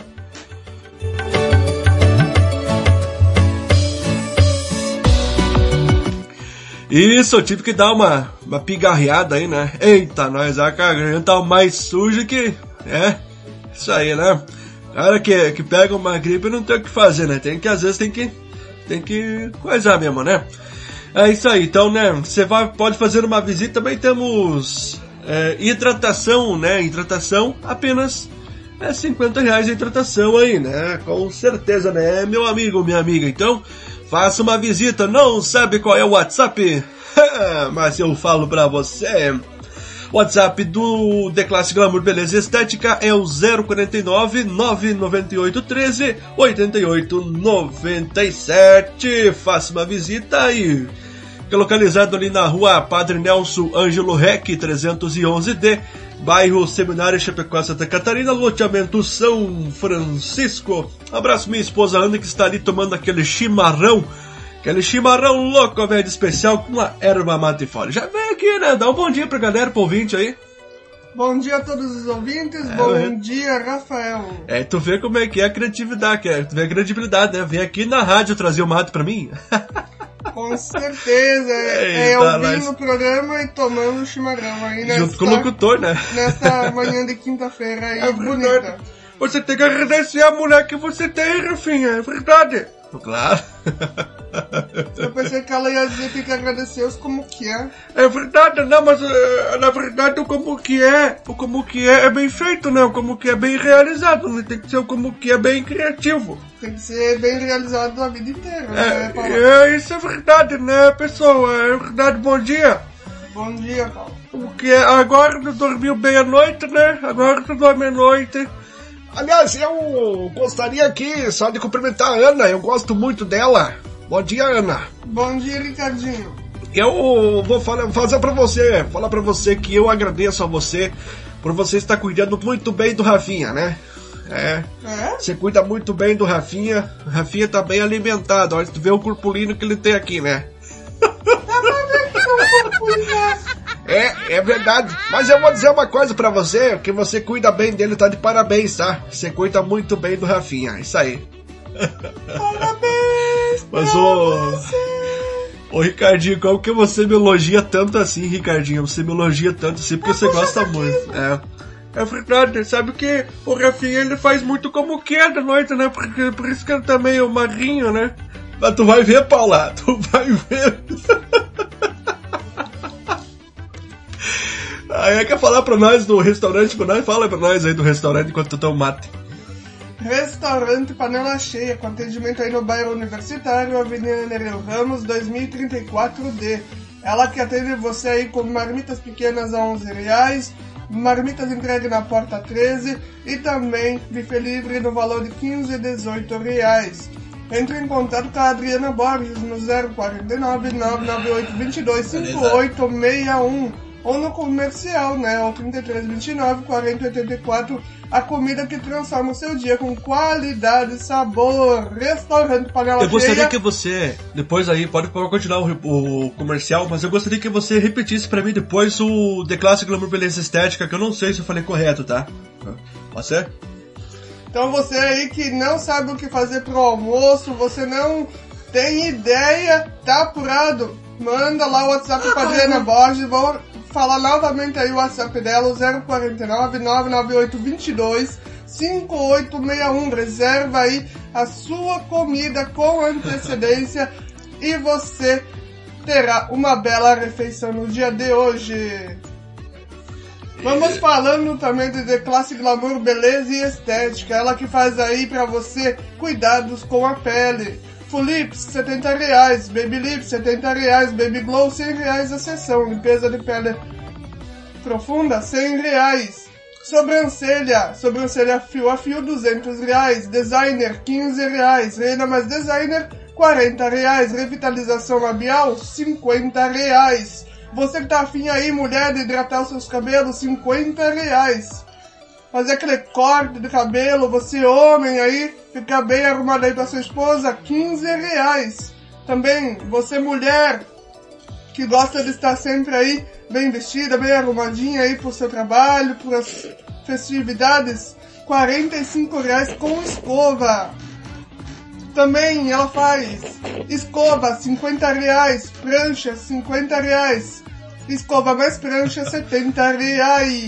Isso, eu tive que dar uma, uma pigarreada aí, né? Eita, nós, a garganta tá mais suja que... É, isso aí, né? Cara que, que pega uma gripe não tem o que fazer, né? Tem que, às vezes, tem que... Tem que coisar mesmo, né? É isso aí, então, né? Você vai, pode fazer uma visita, também temos... É, hidratação, né? Hidratação, apenas... É cinquenta reais a hidratação aí, né? Com certeza, né? Meu amigo, minha amiga, então... Faça uma visita, não sabe qual é o WhatsApp? Mas eu falo pra você. O WhatsApp do D-Classe Glamour, Beleza e Estética é o zero quarenta e nove, nove nove oito, treze, oitenta e oito, noventa e sete. Faça uma visita aí. Que é localizado ali na rua Padre Nelson Ângelo Rec, trezentos e onze D, bairro Seminário, Chapecó, Santa Catarina, loteamento São Francisco. Abraço minha esposa Ana, que está ali tomando aquele chimarrão, aquele chimarrão louco, velho, especial com a erva mate fora. Já vem aqui, né? Dá um bom dia pra galera, pro ouvinte aí. Bom dia a todos os ouvintes, é, bom é. dia, Rafael. É, tu vê como é que é a criatividade, é, tu vê a credibilidade, né? Vem aqui na rádio trazer o mato pra mim. Com certeza, é, é ouvindo o programa e tomando chimarrão aí, né? Junto com o locutor, né? Nessa manhã de quinta-feira aí, é bonita. Você tem que agradecer a mulher que você tem, Rafinha, é verdade. Claro. Eu pensei que ela ia dizer que tem que agradecer os como que é. É verdade, não, mas uh, na verdade o como que é, o como que é é bem feito, né? O como que é bem realizado, né? Tem que ser o como que é bem criativo. Tem que ser bem realizado a vida inteira, é, né, Paulo? É, isso é verdade, né, pessoal? É verdade, bom dia. Bom dia, Paulo. O que é, agora tu dormiu bem à noite, né? Agora tu dorme à noite. Aliás, eu gostaria aqui só de cumprimentar a Ana, eu gosto muito dela. Bom dia, Ana. Bom dia, Ricardinho. Eu vou falar, fazer pra você, falar pra você que eu agradeço a você por você estar cuidando muito bem do Rafinha, né? É. é? Você cuida muito bem do Rafinha, o Rafinha tá bem alimentado, olha, tu vê o corpulino que ele tem aqui, né? É, é verdade. Mas eu vou dizer uma coisa pra você, que você cuida bem dele, tá de parabéns, tá? Você cuida muito bem do Rafinha, isso aí. Parabéns. Mas ô... Ô Ricardinho, como que você me elogia tanto assim, Ricardinho? Você me elogia tanto assim porque é você gosta muito. É. É verdade, sabe que o Rafinha ele faz muito como quer da noite, né? Porque, por isso que ele tá meio magrinho, né? Mas tu vai ver, Paula, tu vai ver. Aí quer falar pra nós do restaurante, pra nós? Fala pra nós aí do restaurante enquanto tu toma mate. Restaurante Panela Cheia, com atendimento aí no bairro Universitário, Avenida Nereu Ramos, dois mil e trinta e quatro D. Ela que atende você aí com marmitas pequenas a onze reais, marmitas entregue na porta treze e também buffet livre no valor de quinze e dezoito reais. Entre em contato com a Adriana Borges no zero quarenta e nove, nove nove oito, dois dois, cinco oito seis um ou no comercial, né, o trinta e três, vinte e nove, quarenta, oitenta e quatro, a comida que transforma o seu dia com qualidade e sabor. Restaurante Panela Cheia. Eu gostaria que você, depois aí, pode, pode continuar o, o comercial, mas eu gostaria que você repetisse pra mim depois o The Classic Glamour Beleza Estética, que eu não sei se eu falei correto, tá? Pode ser? Então você aí que não sabe o que fazer pro almoço, você não tem ideia, tá apurado, manda lá o WhatsApp pra Adriana Borges, vou falar novamente aí o WhatsApp dela, o zero quarenta e nove, nove nove oito, dois dois, cinco oito seis um. Reserva aí a sua comida com antecedência e você terá uma bela refeição no dia de hoje. Vamos falando também de The Classic Glamour Beleza e Estética, ela que faz aí pra você cuidados com a pele. Full Lips, setenta reais, Baby Lips, setenta reais, Baby Glow, cem reais a sessão, limpeza de pele profunda, cem reais. Sobrancelha, sobrancelha fio a fio, duzentos reais, Designer, quinze reais, Reina mais Designer, quarenta reais, Revitalização labial, cinquenta reais. Você que tá afim aí, mulher, de hidratar os seus cabelos, cinquenta reais. Fazer aquele corte de cabelo, você homem aí, ficar bem arrumado aí pra sua esposa, quinze reais. Também, você mulher, que gosta de estar sempre aí, bem vestida, bem arrumadinha aí pro seu trabalho, pras festividades, quarenta e cinco reais com escova. Também ela faz escova, cinquenta reais, prancha, cinquenta reais, escova mais prancha, setenta reais.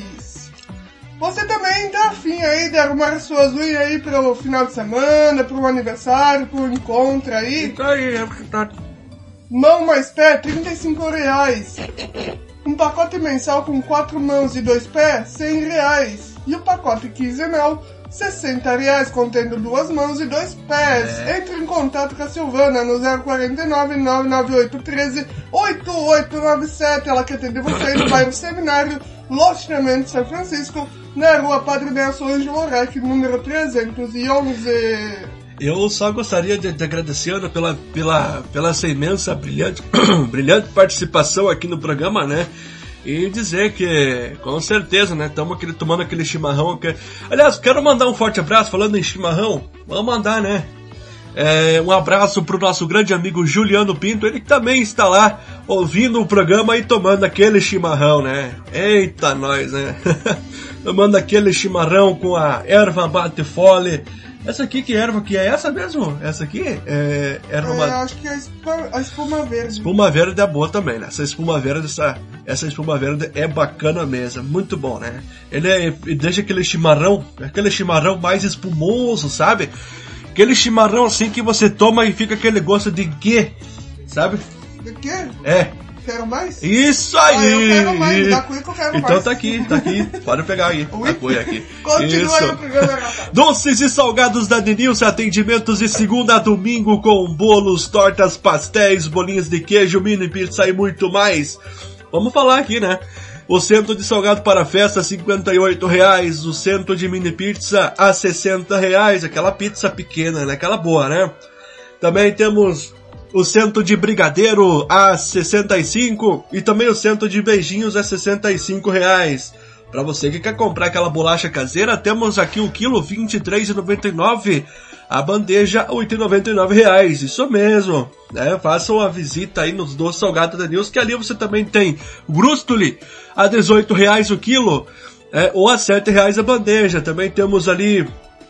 Você também tá afim aí de arrumar suas unhas aí pro final de semana, pro aniversário, pro encontro aí? Fica aí, é verdade. Mão mais pé, trinta e cinco reais. Um pacote mensal com quatro mãos e dois pés, cem reais. E o pacote quinzenal, sessenta reais, contendo duas mãos e dois pés. É. Entre em contato com a Silvana no zero quarenta e nove, nove nove oito, um três, oito oito nove sete. Ela que atende você aí no bairro Seminário, loteamento São Francisco, na rua Padre Nelson Ângelo Orec, número trezentos e onze. Eu só gostaria de, de agradecer, Ana, pela, pela, pela essa imensa, brilhante, brilhante participação aqui no programa, né? E dizer que, com certeza, né, estamos tomando aquele chimarrão. Que... Aliás, quero mandar um forte abraço, falando em chimarrão, vamos mandar, né? É, um abraço pro nosso grande amigo Juliano Pinto, ele que também está lá, ouvindo o programa e tomando aquele chimarrão, né? Eita, nós, né? Tomando aquele chimarrão com a erva bate-fole. Essa aqui, que erva que é essa mesmo? Essa aqui? É erva é, bate... acho que é a espuma, a espuma verde. Espuma verde é boa também, né? Essa espuma verde, essa, essa espuma verde é bacana mesmo, muito bom, né? Ele, é, ele deixa aquele chimarrão, aquele chimarrão mais espumoso, sabe? Aquele chimarrão assim que você toma e fica aquele gosto de quê? Sabe? De quê? É. Quero mais? Isso aí! Ah, eu quero mais, da cuica eu quero então mais. Então tá aqui, tá aqui, pode pegar aí, a cuia aqui. Continua aí o programa. Doces e salgados da Denilson, atendimentos de segunda a domingo com bolos, tortas, pastéis, bolinhas de queijo, mini pizza e muito mais. Vamos falar aqui, né? O centro de salgado para festa, cinquenta e oito reais. O centro de mini pizza, a sessenta reais. Aquela pizza pequena, né? Aquela boa, né? Também temos o centro de brigadeiro a sessenta e cinco e também o centro de beijinhos a sessenta e cinco reais. Para você que quer comprar aquela bolacha caseira, temos aqui o quilo vinte e três reais e noventa e nove centavos. A bandeja oito reais e noventa e nove centavos. Isso mesmo, né? Façam uma visita aí nos doces salgados da Nilson, que ali você também tem grústoli a dezoito reais o quilo, é, ou a sete reais a bandeja. Também temos ali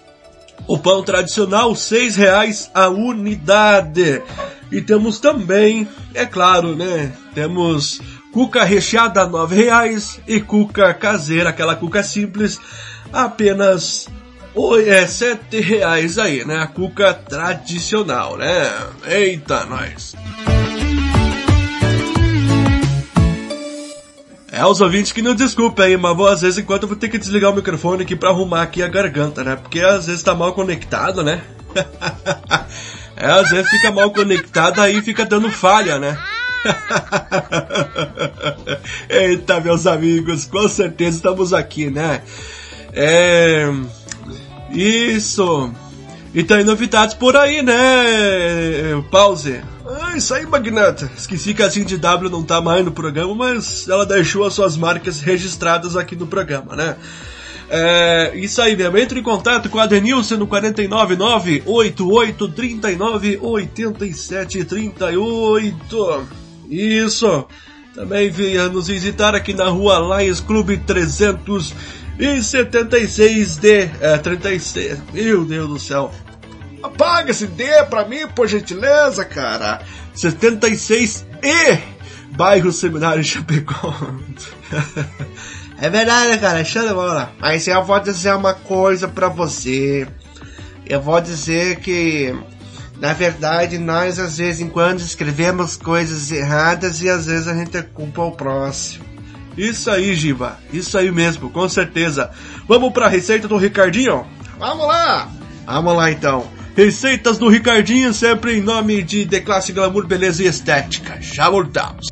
o pão tradicional, seis reais a unidade. E temos também, é claro, né? Temos Cuca recheada nove reais e cuca caseira, aquela cuca simples, apenas oi, é, sete reais aí, né? A cuca tradicional, né? Eita, nós! É, os ouvintes que não desculpem aí, mas vou, às vezes enquanto eu vou ter que desligar o microfone aqui pra arrumar aqui a garganta, né? Porque às vezes tá mal conectado, né? É, às vezes fica mal conectado, aí fica dando falha, né? Eita, meus amigos, com certeza estamos aqui, né? É... Isso. E tem novidades por aí, né, Pause? Ah, isso aí, Magnata. Esqueci que a Cindy W não tá mais no programa, mas ela deixou as suas marcas registradas aqui no programa, né? É, isso aí mesmo. Entre em contato com a Denilson no quatro nove nove, oito oito três nove, oito sete três oito. Isso. Também venha nos visitar aqui na rua Lions Clube trezentos e setenta e seis D. É, trinta e seis. Meu Deus do céu. Apaga esse D pra mim, por gentileza, cara. setenta e seis E. Bairro Seminário Chapecó. É verdade, cara. Show de bola. Mas eu vou dizer uma coisa pra você. Eu vou dizer que... Na verdade, nós às vezes em quando escrevemos coisas erradas e às vezes a gente culpa o próximo. Isso aí, Giba. Isso aí mesmo, com certeza. Vamos pra receita do Ricardinho? Vamos lá! Vamos lá então. Receitas do Ricardinho, sempre em nome de The Classe Glamour, Beleza e Estética. Já voltamos.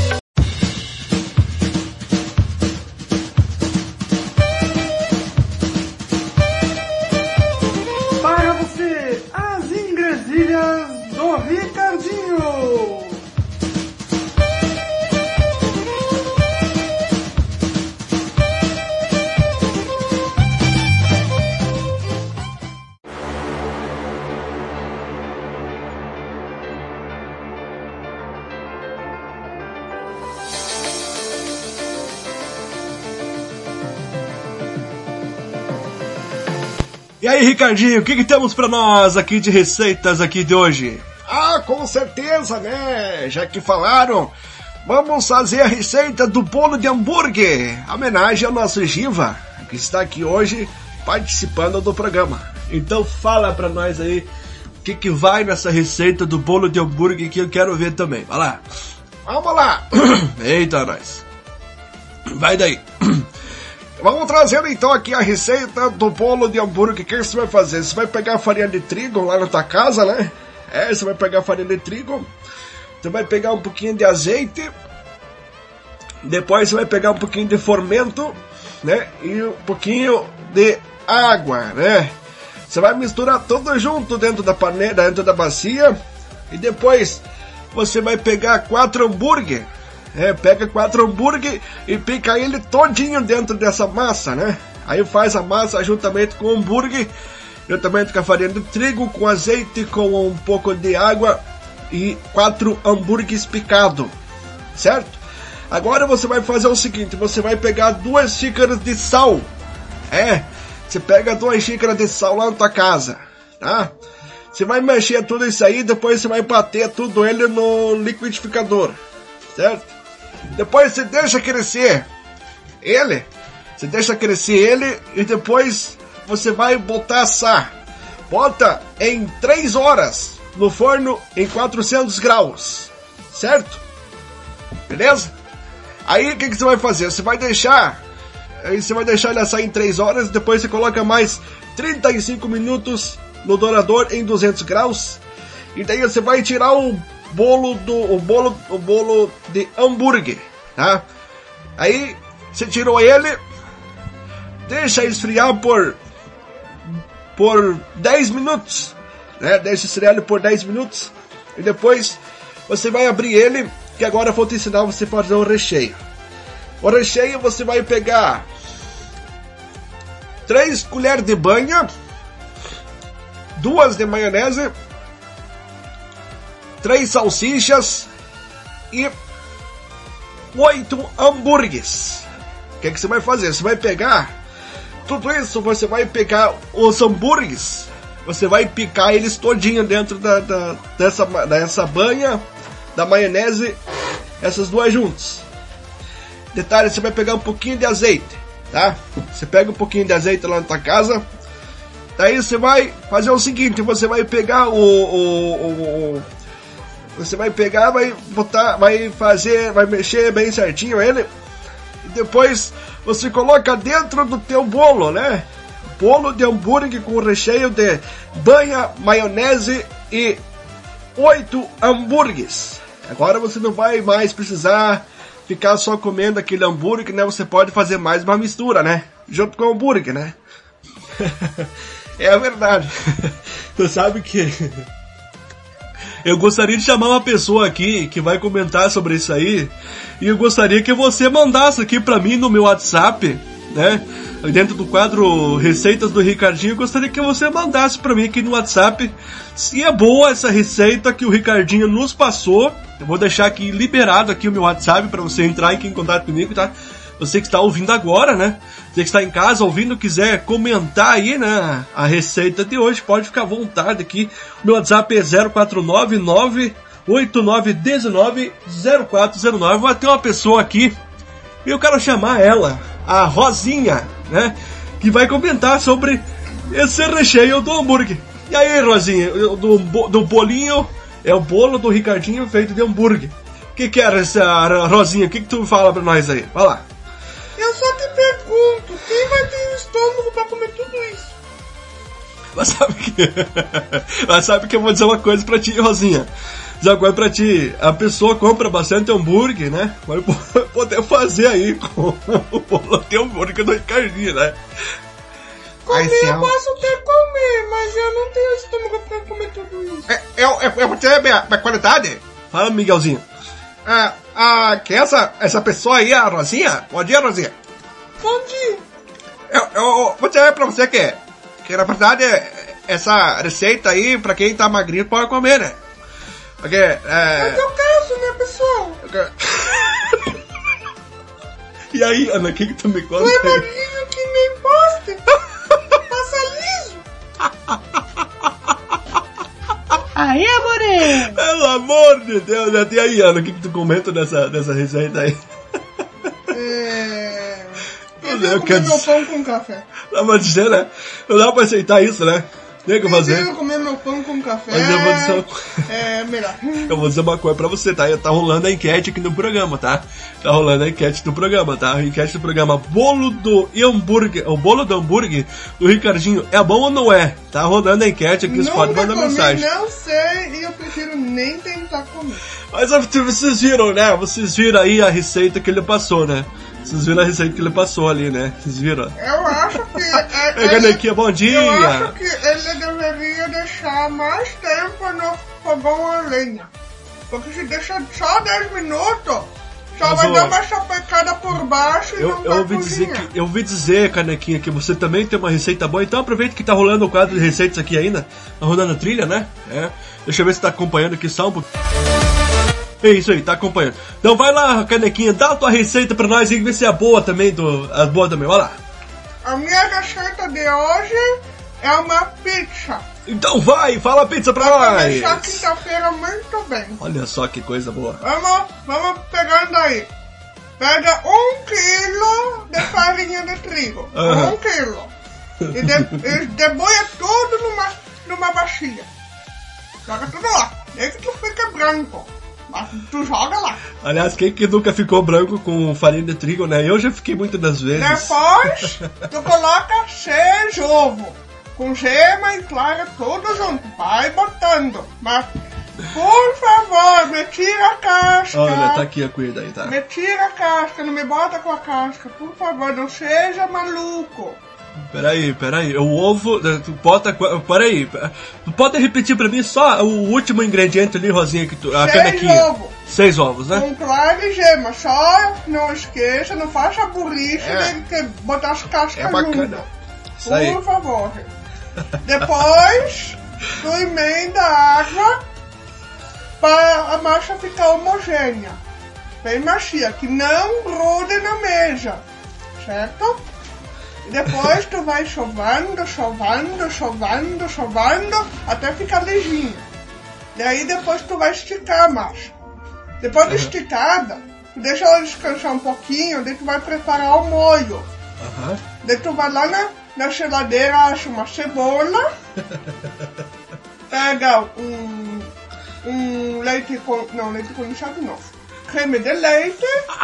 Para você, as ingresilhas do Ricardinho. E aí, Ricardinho, o que, que temos pra nós aqui de receitas aqui de hoje? Ah, com certeza, né? Já que falaram, vamos fazer a receita do bolo de hambúrguer. Homenagem ao nosso Giva, que está aqui hoje participando do programa. Então fala pra nós aí o que, que vai nessa receita do bolo de hambúrguer que eu quero ver também. Vai lá. Vamos lá. Eita, nós. Vai daí. Vamos trazer então aqui a receita do bolo de hambúrguer. O que você vai fazer? Você vai pegar a farinha de trigo lá na tua casa, né? É, você vai pegar a farinha de trigo. Você vai pegar um pouquinho de azeite. Depois você vai pegar um pouquinho de fermento, né? E um pouquinho de água, né? Você vai misturar tudo junto dentro da panela, dentro da bacia. E depois você vai pegar quatro hambúrguer. É, pega quatro hambúrguer e pica ele todinho dentro dessa massa, né? Aí faz a massa juntamente com o hambúrguer, juntamente com a farinha de trigo, com azeite, com um pouco de água e quatro hambúrgueres picados, certo? Agora você vai fazer o seguinte, você vai pegar duas xícaras de sal, é, você pega duas xícaras de sal lá na tua casa, tá? Você vai mexer tudo isso aí, depois você vai bater tudo ele no liquidificador, certo? Depois você deixa crescer ele, você deixa crescer ele e depois você vai botar assar. Bota em três horas no forno em quatrocentos graus, certo? Beleza? Aí o que, que você vai fazer? Você vai deixar, aí você vai deixar ele assar em três horas, depois você coloca mais trinta e cinco minutos no dourador em duzentos graus e daí você vai tirar o bolo do o bolo o bolo de hambúrguer, tá? Aí você tirou ele, deixa esfriar por por dez minutos, né? Deixa esfriar ele por dez minutos e depois você vai abrir ele, que agora eu vou te ensinar você fazer o recheio. O recheio você vai pegar três colheres de banha, duas de maionese, três salsichas e oito hambúrgueres. O que, que você vai fazer? Você vai pegar tudo isso, você vai pegar os hambúrgueres, você vai picar eles todinho dentro da, da, dessa, dessa banha, da maionese, essas duas juntas. detalhe, você vai pegar um pouquinho de azeite, tá? Você pega um pouquinho de azeite lá na tua casa. Daí você vai fazer o seguinte, você vai pegar o... o, o, o você vai pegar, vai botar, vai fazer, vai mexer bem certinho ele. E depois você coloca dentro do teu bolo, né? Bolo de hambúrguer com recheio de banha, maionese e oito hambúrgueres. Agora você não vai mais precisar ficar só comendo aquele hambúrguer, né? Você pode fazer mais uma mistura, né? Junto com o hambúrguer, né? É a verdade. Você sabe que... Eu gostaria de chamar uma pessoa aqui que vai comentar sobre isso aí. E eu gostaria que você mandasse aqui pra mim no meu WhatsApp, né? Dentro do quadro Receitas do Ricardinho, eu gostaria que você mandasse pra mim aqui no WhatsApp se é boa essa receita que o Ricardinho nos passou. Eu vou deixar aqui liberado aqui o meu WhatsApp pra você entrar aqui em contato comigo, tá? Você que está ouvindo agora, né? Você que está em casa ouvindo, quiser comentar aí, né? A receita de hoje, pode ficar à vontade aqui. O meu WhatsApp é zero quatro nove nove oito nove um nove zero quatro zero nove. Vai ter uma pessoa aqui e eu quero chamar ela, a Rosinha, né? Que vai comentar sobre esse recheio do hambúrguer. E aí, Rosinha, do, do bolinho, é o bolo do Ricardinho feito de hambúrguer. O que que era essa, Rosinha? O que que tu fala pra nós aí? Vai lá. Eu só te pergunto, quem vai ter estômago pra comer tudo isso? Mas sabe que... Mas sabe que eu vou dizer uma coisa pra ti, Rosinha. Dizer uma coisa pra ti. A pessoa compra bastante hambúrguer, né? Vai poder fazer aí com o bolo de hambúrguer do Ricardinho, né? Comer eu é... posso até comer, mas eu não tenho estômago pra comer tudo isso. É, eu, eu, eu vou ter minha, minha qualidade. Fala, Miguelzinho. Ah, ah, que essa, essa pessoa aí, a Rosinha? Bom dia, Rosinha. Bom dia. Eu, eu vou dizer pra você que, que na verdade, essa receita aí, pra quem tá magrinho, pode comer, né? Porque, é... É o teu caso, né, pessoal? E aí, Ana, o que que tu me conta? Tu é magrinho que nem poste. Passa liso. Aí, amore! Pelo amor de Deus, né? E aí, Ana, o que que tu comenta dessa, dessa receita aí? É... Eu quero comer meu pão com café. Dá pra dizer, né? Não dá pra aceitar isso, né? Tem que fazer. Eu quero comer meu pão com café. Mas eu vou dizer uma coisa. É melhor. Eu vou dizer uma coisa pra você, tá? Tá rolando a enquete aqui no programa, tá? Tá rolando a enquete do programa, tá? A enquete do programa Bolo do hambúrguer, o bolo do hambúrguer do Ricardinho é bom ou não é? Tá rolando a enquete aqui, você pode mandar comi, mensagem. Não sei e eu prefiro nem tentar comer. Mas vocês viram, né? Vocês viram aí a receita que ele passou, né? Vocês viram a receita que ele passou ali, né? Vocês viram? Eu acho que... É, Ei, Canequinha, bom dia! Eu acho que ele deveria deixar mais tempo no fogão a lenha. Porque se deixa só dez minutos, só Mas, vai ó, dar uma chapecada por baixo e Eu, não eu vai ouvi dizer cozinhar. que, eu ouvi dizer, Canequinha, que você também tem uma receita boa. Então aproveita que tá rolando o quadro de receitas aqui ainda. Tá rolando a trilha, né? É. Deixa eu ver se tá acompanhando aqui só um pouquinho. É isso aí, tá acompanhando. Então vai lá, Canequinha, dá a tua receita pra nós e vê se é boa também, do, a boa também, olha lá. A minha receita de hoje é uma pizza. Então vai, fala a pizza pra Dá nós. pra deixar quinta-feira muito bem. Olha só que coisa boa. Vamos, vamos pegando aí. Pega um quilo de farinha de trigo. Uhum. Um quilo. E, de, e deboia tudo numa, numa bacia. Joga tudo lá. Desde que tu fica branco. Mas tu joga lá. Aliás, quem que nunca ficou branco com farinha de trigo, né? Eu já fiquei muitas das vezes. Depois, tu coloca seis ovos. Com gema e clara tudo junto. Vai botando. Mas, por favor, me tira a casca. Olha, tá aqui a cuida aí, tá? Me tira a casca, não me bota com a casca. Por favor, não seja maluco. Peraí, peraí, o ovo, tu bota, peraí, tu pode repetir pra mim só o último ingrediente ali, Rosinha, que tu, a Seis canequinha. ovos. Seis ovos, né? Com clara e gema, só não esqueça, não faça a burrice É. de que botar as cascas É bacana. juntas. Isso aí. Por favor. Depois, tu emenda a água para a massa ficar homogênea. Bem macia, que não grude na mesa. Certo? E depois tu vai chovando, chovando, chovando, chovando, até ficar lisinha. Daí depois tu vai esticar a massa. Depois de esticada, deixa ela descansar um pouquinho, daí tu vai preparar o molho. Uhum. Daí tu vai lá na, na geladeira, acha uma cebola, pega um, um leite com... não, leite condensado não. Creme de leite.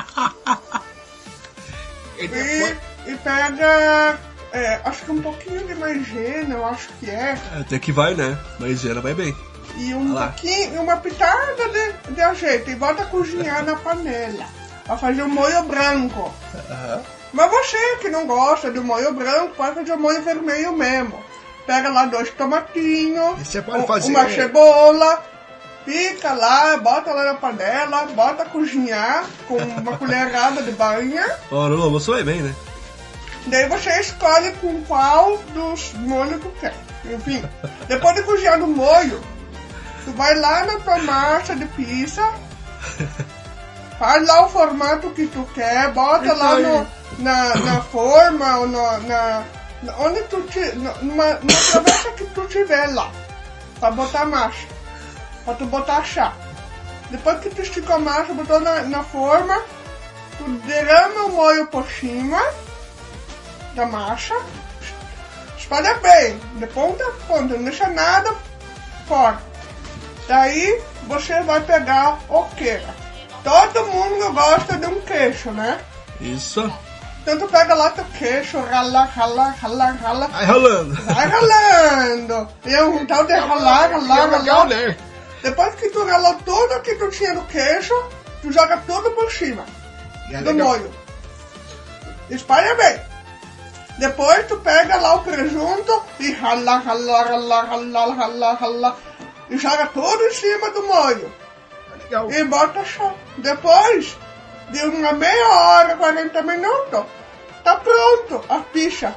e, e, e pega... É, acho que um pouquinho de maisena, eu acho que é. Até que vai, né? Maisena vai bem. E um pouquinho, uma pitada de, de azeite. E bota a cozinhar na panela. Pra fazer um molho branco. Uhum. Mas você que não gosta de molho branco, pode fazer o molho vermelho mesmo. Pega lá dois tomatinhos, e você pode um, fazer... uma cebola, pica lá, bota lá na panela, bota a cozinhar com uma colherada de banha. Oh, no almoço vai bem, né? Daí você escolhe com qual dos molhos tu quer. Enfim, depois de cozinhar no molho, tu vai lá na tua massa de pizza, faz lá o formato que tu quer, bota então, lá no, na, na forma ou no, na, onde tu te, numa, numa travessa que tu tiver lá, pra botar a massa, pra tu botar a chá. Depois que tu esticou a massa, botou na, na forma, tu derrama o molho por cima da massa, espalha bem, de ponta a ponta, não deixa nada fora. Daí você vai pegar o queijo. Todo mundo gosta de um queijo, né? Isso. Então tu pega lá teu queijo, rala, rala, rala, rala. Vai rolando. Vai rolando. E é um tal de ralar, ralar, ralar. Né? Depois que tu ralou tudo que tu tinha no queijo, tu joga tudo por cima é do legal. molho. Espalha bem. Depois tu pega lá o presunto e rala, rala, rala, rala, rala, rala. E joga tudo em cima do molho. É legal. E bota chá. Depois de uma meia hora, quarenta minutos, tá pronto a picha.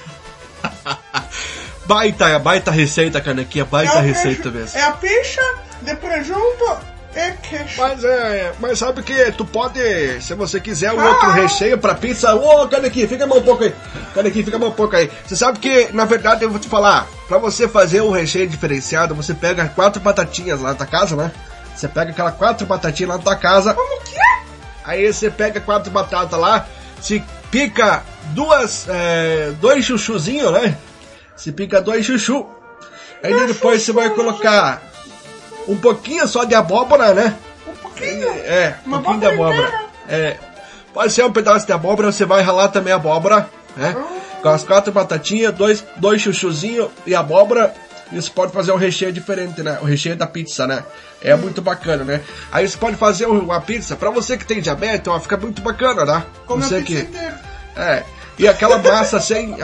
baita, baita receita, Canequinha, baita é receita mesmo. É a picha de presunto e queijo. Mas é, mas sabe que tu pode, se você quiser um ah. outro recheio pra pizza, ô oh, Canequinha, fica mais um pouco aí. Canequinha, fica mais um pouco aí. Você sabe que, na verdade, eu vou te falar, pra você fazer um recheio diferenciado, você pega quatro batatinhas lá na tua casa, né? Você pega aquela quatro batatinhas lá na tua casa. Como que é? Aí você pega quatro batatas lá, se pica duas, é, dois chuchuzinhos, né? Se pica dois chuchu. Aí Meu depois chuchu. Você vai colocar um pouquinho só de abóbora, né? Um pouquinho? É, um Uma pouquinho de abóbora. É, pode ser um pedaço de abóbora, você vai ralar também a abóbora, né? Oh. Com as quatro batatinhas, dois, dois chuchuzinhos e abóbora. E você pode fazer um recheio diferente, né? O recheio da pizza, né? É hum. muito bacana, né? Aí você pode fazer uma pizza, pra você que tem diabetes, ó, fica muito bacana, né? Como você a que... pizza inteira. É, e aquela massa sem...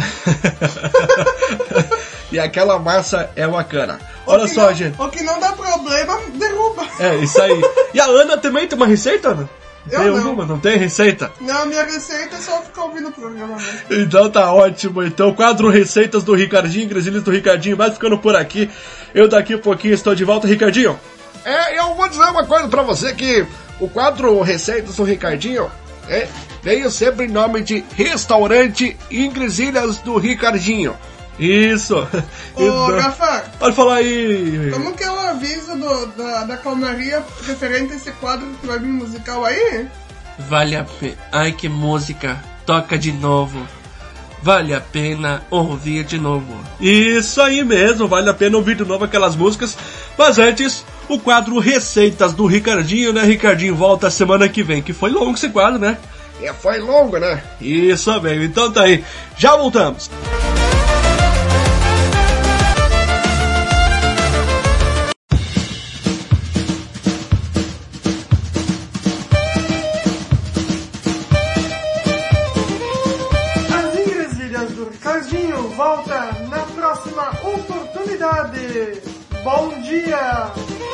e aquela massa é bacana. Olha só, não, gente. O que não dá problema, derruba. É, isso aí. E a Ana também tem uma receita, Ana? Eu tem não. alguma? Não tem receita? Não, minha receita é só ficar ouvindo o programa mesmo. Então tá ótimo. Então, quadro Receitas do Ricardinho, Gresilhas do Ricardinho, vai ficando por aqui. Eu daqui a pouquinho estou de volta, Ricardinho. É, eu vou dizer uma coisa pra você, que o quadro Receitas do Ricardinho é, veio sempre em nome de Restaurante Ingresilhas do Ricardinho. Isso. Ô, Rafa. Pode falar aí. Como que é o aviso do, da, da calmaria referente a esse quadro que vai vir musical aí? Vale a pena. Ai, que música. Toca de novo. Vale a pena ouvir de novo. Isso aí mesmo, vale a pena ouvir de novo aquelas músicas. Mas antes, o quadro Receitas do Ricardinho, né? Ricardinho volta semana que vem, que foi longo esse quadro, né? É, foi longo, né? Isso mesmo, então tá aí. Já voltamos. Volta na próxima oportunidade. Bom dia!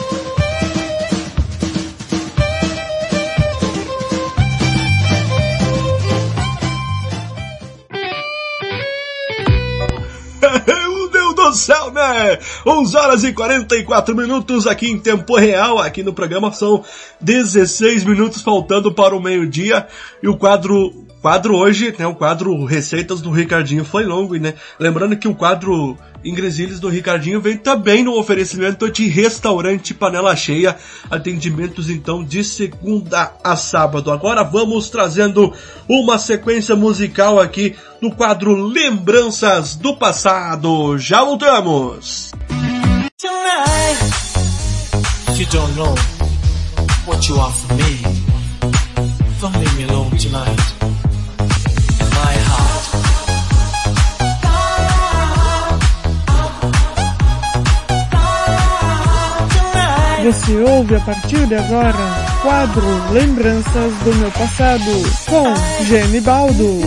Meu Deus do céu, né? onze horas e quarenta e quatro minutos aqui em tempo real. Aqui no programa são dezesseis minutos faltando para o meio-dia. E o quadro... quadro hoje, né, o quadro Receitas do Ricardinho foi longo, né? Lembrando que o quadro Ingresilhas do Ricardinho vem também no oferecimento de Restaurante Panela Cheia, atendimentos então de segunda a sábado. Agora vamos trazendo uma sequência musical aqui no quadro Lembranças do Passado. Já voltamos! Tonight, you don't know what you are for me. Don't leave me alone tonight. My heart. Você ouve a partir de agora quadro Lembranças do Meu Passado com Gene Baldo.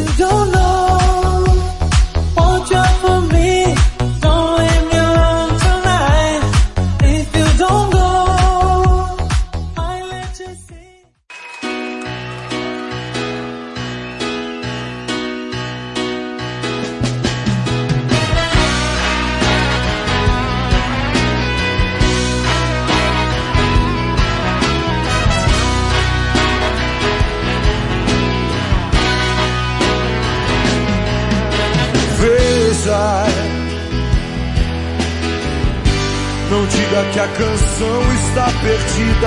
Não diga que a canção está perdida.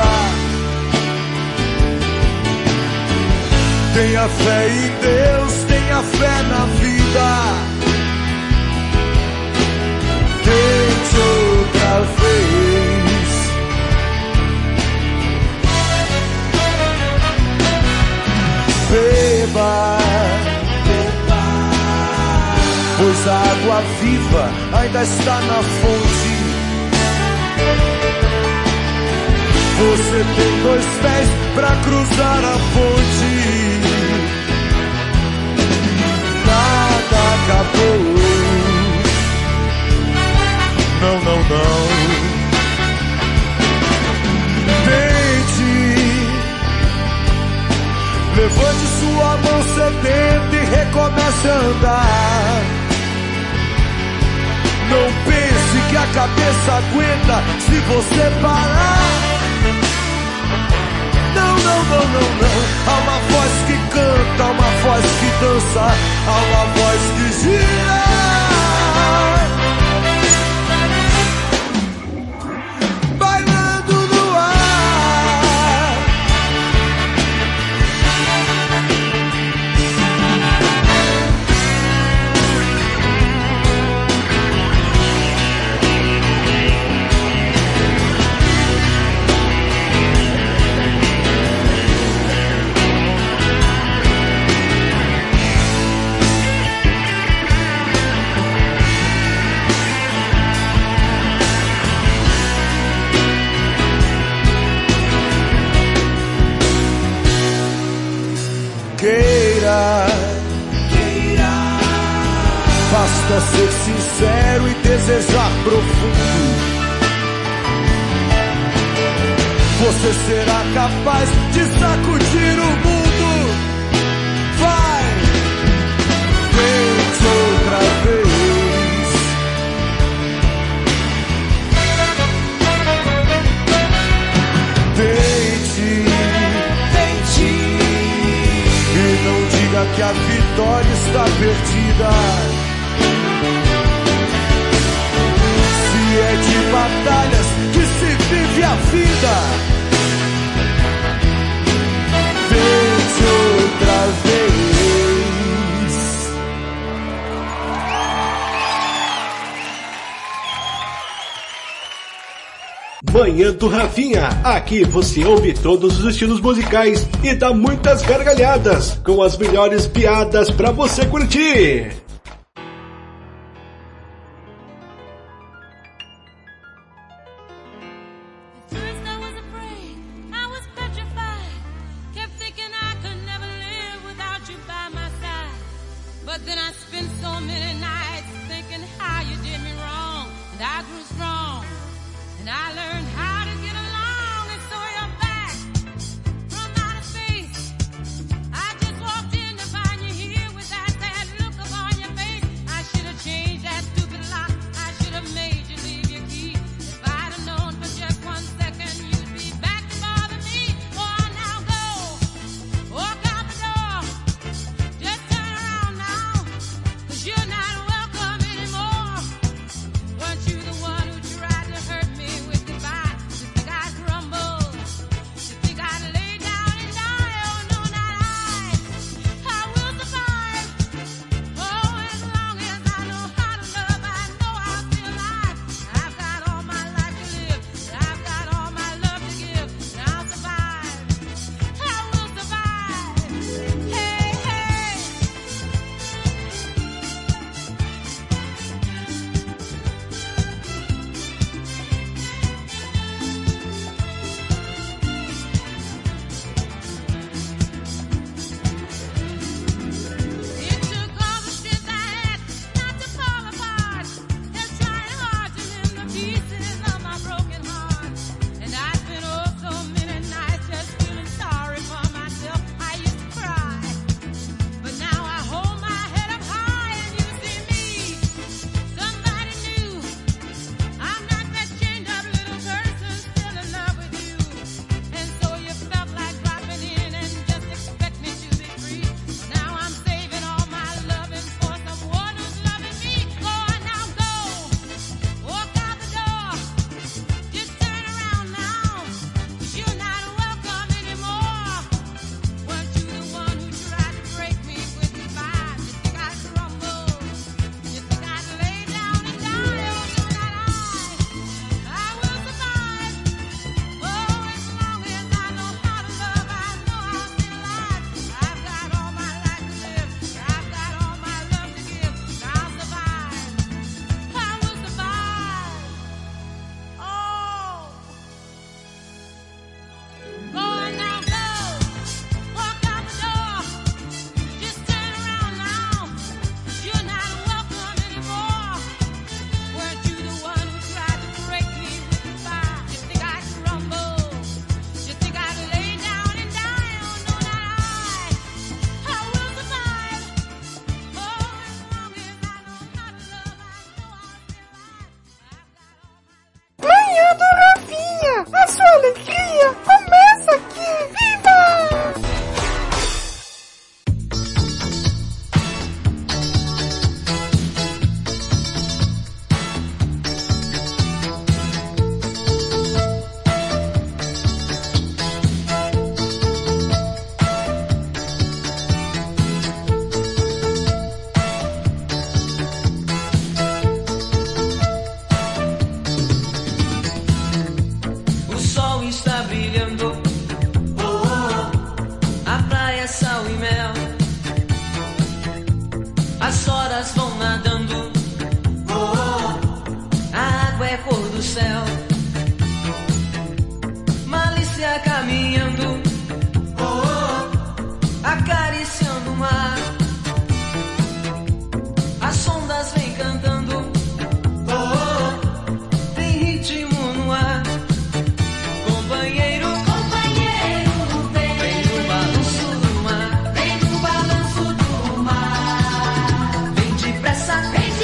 Tenha fé em Deus, tenha fé na vida. Tente outra vez. Beba, pois a água viva ainda está na fonte. Você tem dois pés pra cruzar a ponte. Nada acabou. Não, não, não. Tente. Levante sua mão sedenta e recomece a andar. Não pense que a cabeça aguenta se você parar. Não, não, não, não, não. Há uma voz que canta, há uma voz que dança, há uma voz que gira. Basta ser sincero e desejar profundo. Você será capaz de sacudir o mundo. Vai, tente outra vez. Tente, tente. E não diga que a vitória está perdida. É de batalhas que se vive a vida. Tente outra vez. Manhã do Rafinha. Aqui você ouve todos os estilos musicais e dá muitas gargalhadas com as melhores piadas pra você curtir. Look upon your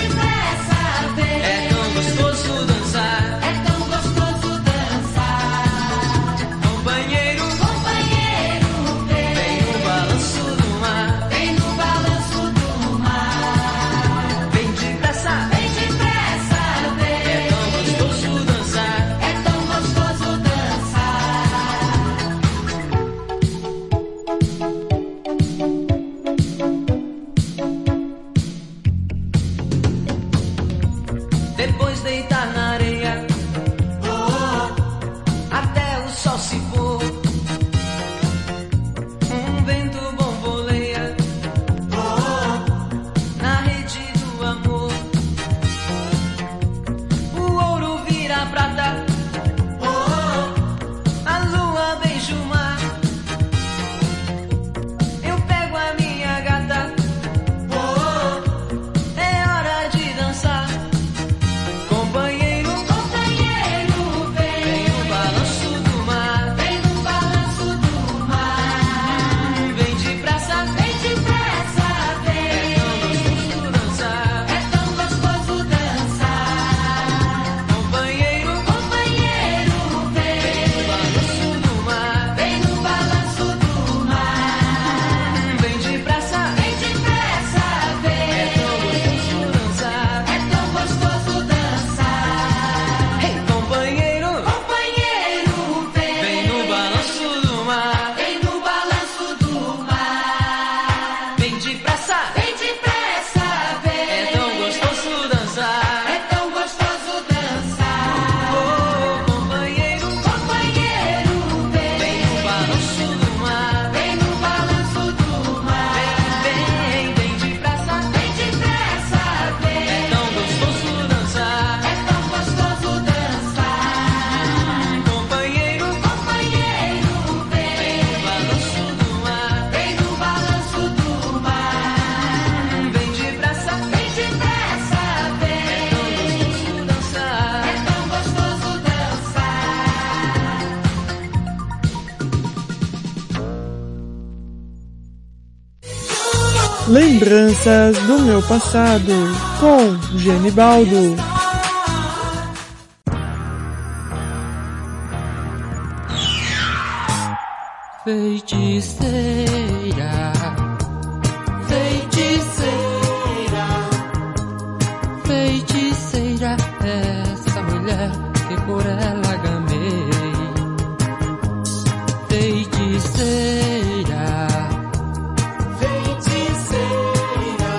depressa, vem. É tão gostoso dançar. É tão gostoso dançar. Companheiro, companheiro, vem. Vem no balanço do mar. Vem no balanço do mar. Vem depressa, vem depressa, vem. É tão gostoso dançar. É tão gostoso dançar. Depois deitar na areia, oh, oh, até o sol se pôr. Um vento bomboleia, oh, oh, na rede do amor. O ouro vira prata, oh, oh, a lua beija o mar. Eu pego a minha gata, oh, oh, é hora de dançar. Companheiro, companheiro, vem. Vem no balanço do mar. Vem no balanço do mar. Vem depressa, vem depressa, vem. É tão gostoso dançar. É tão gostoso dançar. Companheiro, companheiro, vem. Vem no balanço do mar. Vem no balanço do mar. Vem depressa, vem depressa, vem. É tão gostoso dançar. É tão gostoso dançar. Ei, companheiro, companheiro, vem. Vem no balanço do mar. Vem no balanço do mar. Vem depressa, vem depressa, vem. É tão gostoso dançar. É tão gostoso dançar. Oh, companheiro, companheiro, vem. Vem no balanço do mar. Vem no balanço do mar. Vem, vem, vem depressa, vem depressa, vem. É tão gostoso dançar. É tão gostoso dançar. Companheiro, companheiro, vem. Vem no balanço do mar. Vem no balanço do mar. Vem depressa, vem depressa, vem. É tão gostoso dançar. É tão gostoso dançar. Lembranças do meu passado com Genibaldo. Feiticeira, feiticeira, feiticeira, essa mulher que por ela gamei. Feiticeira, feiticeira,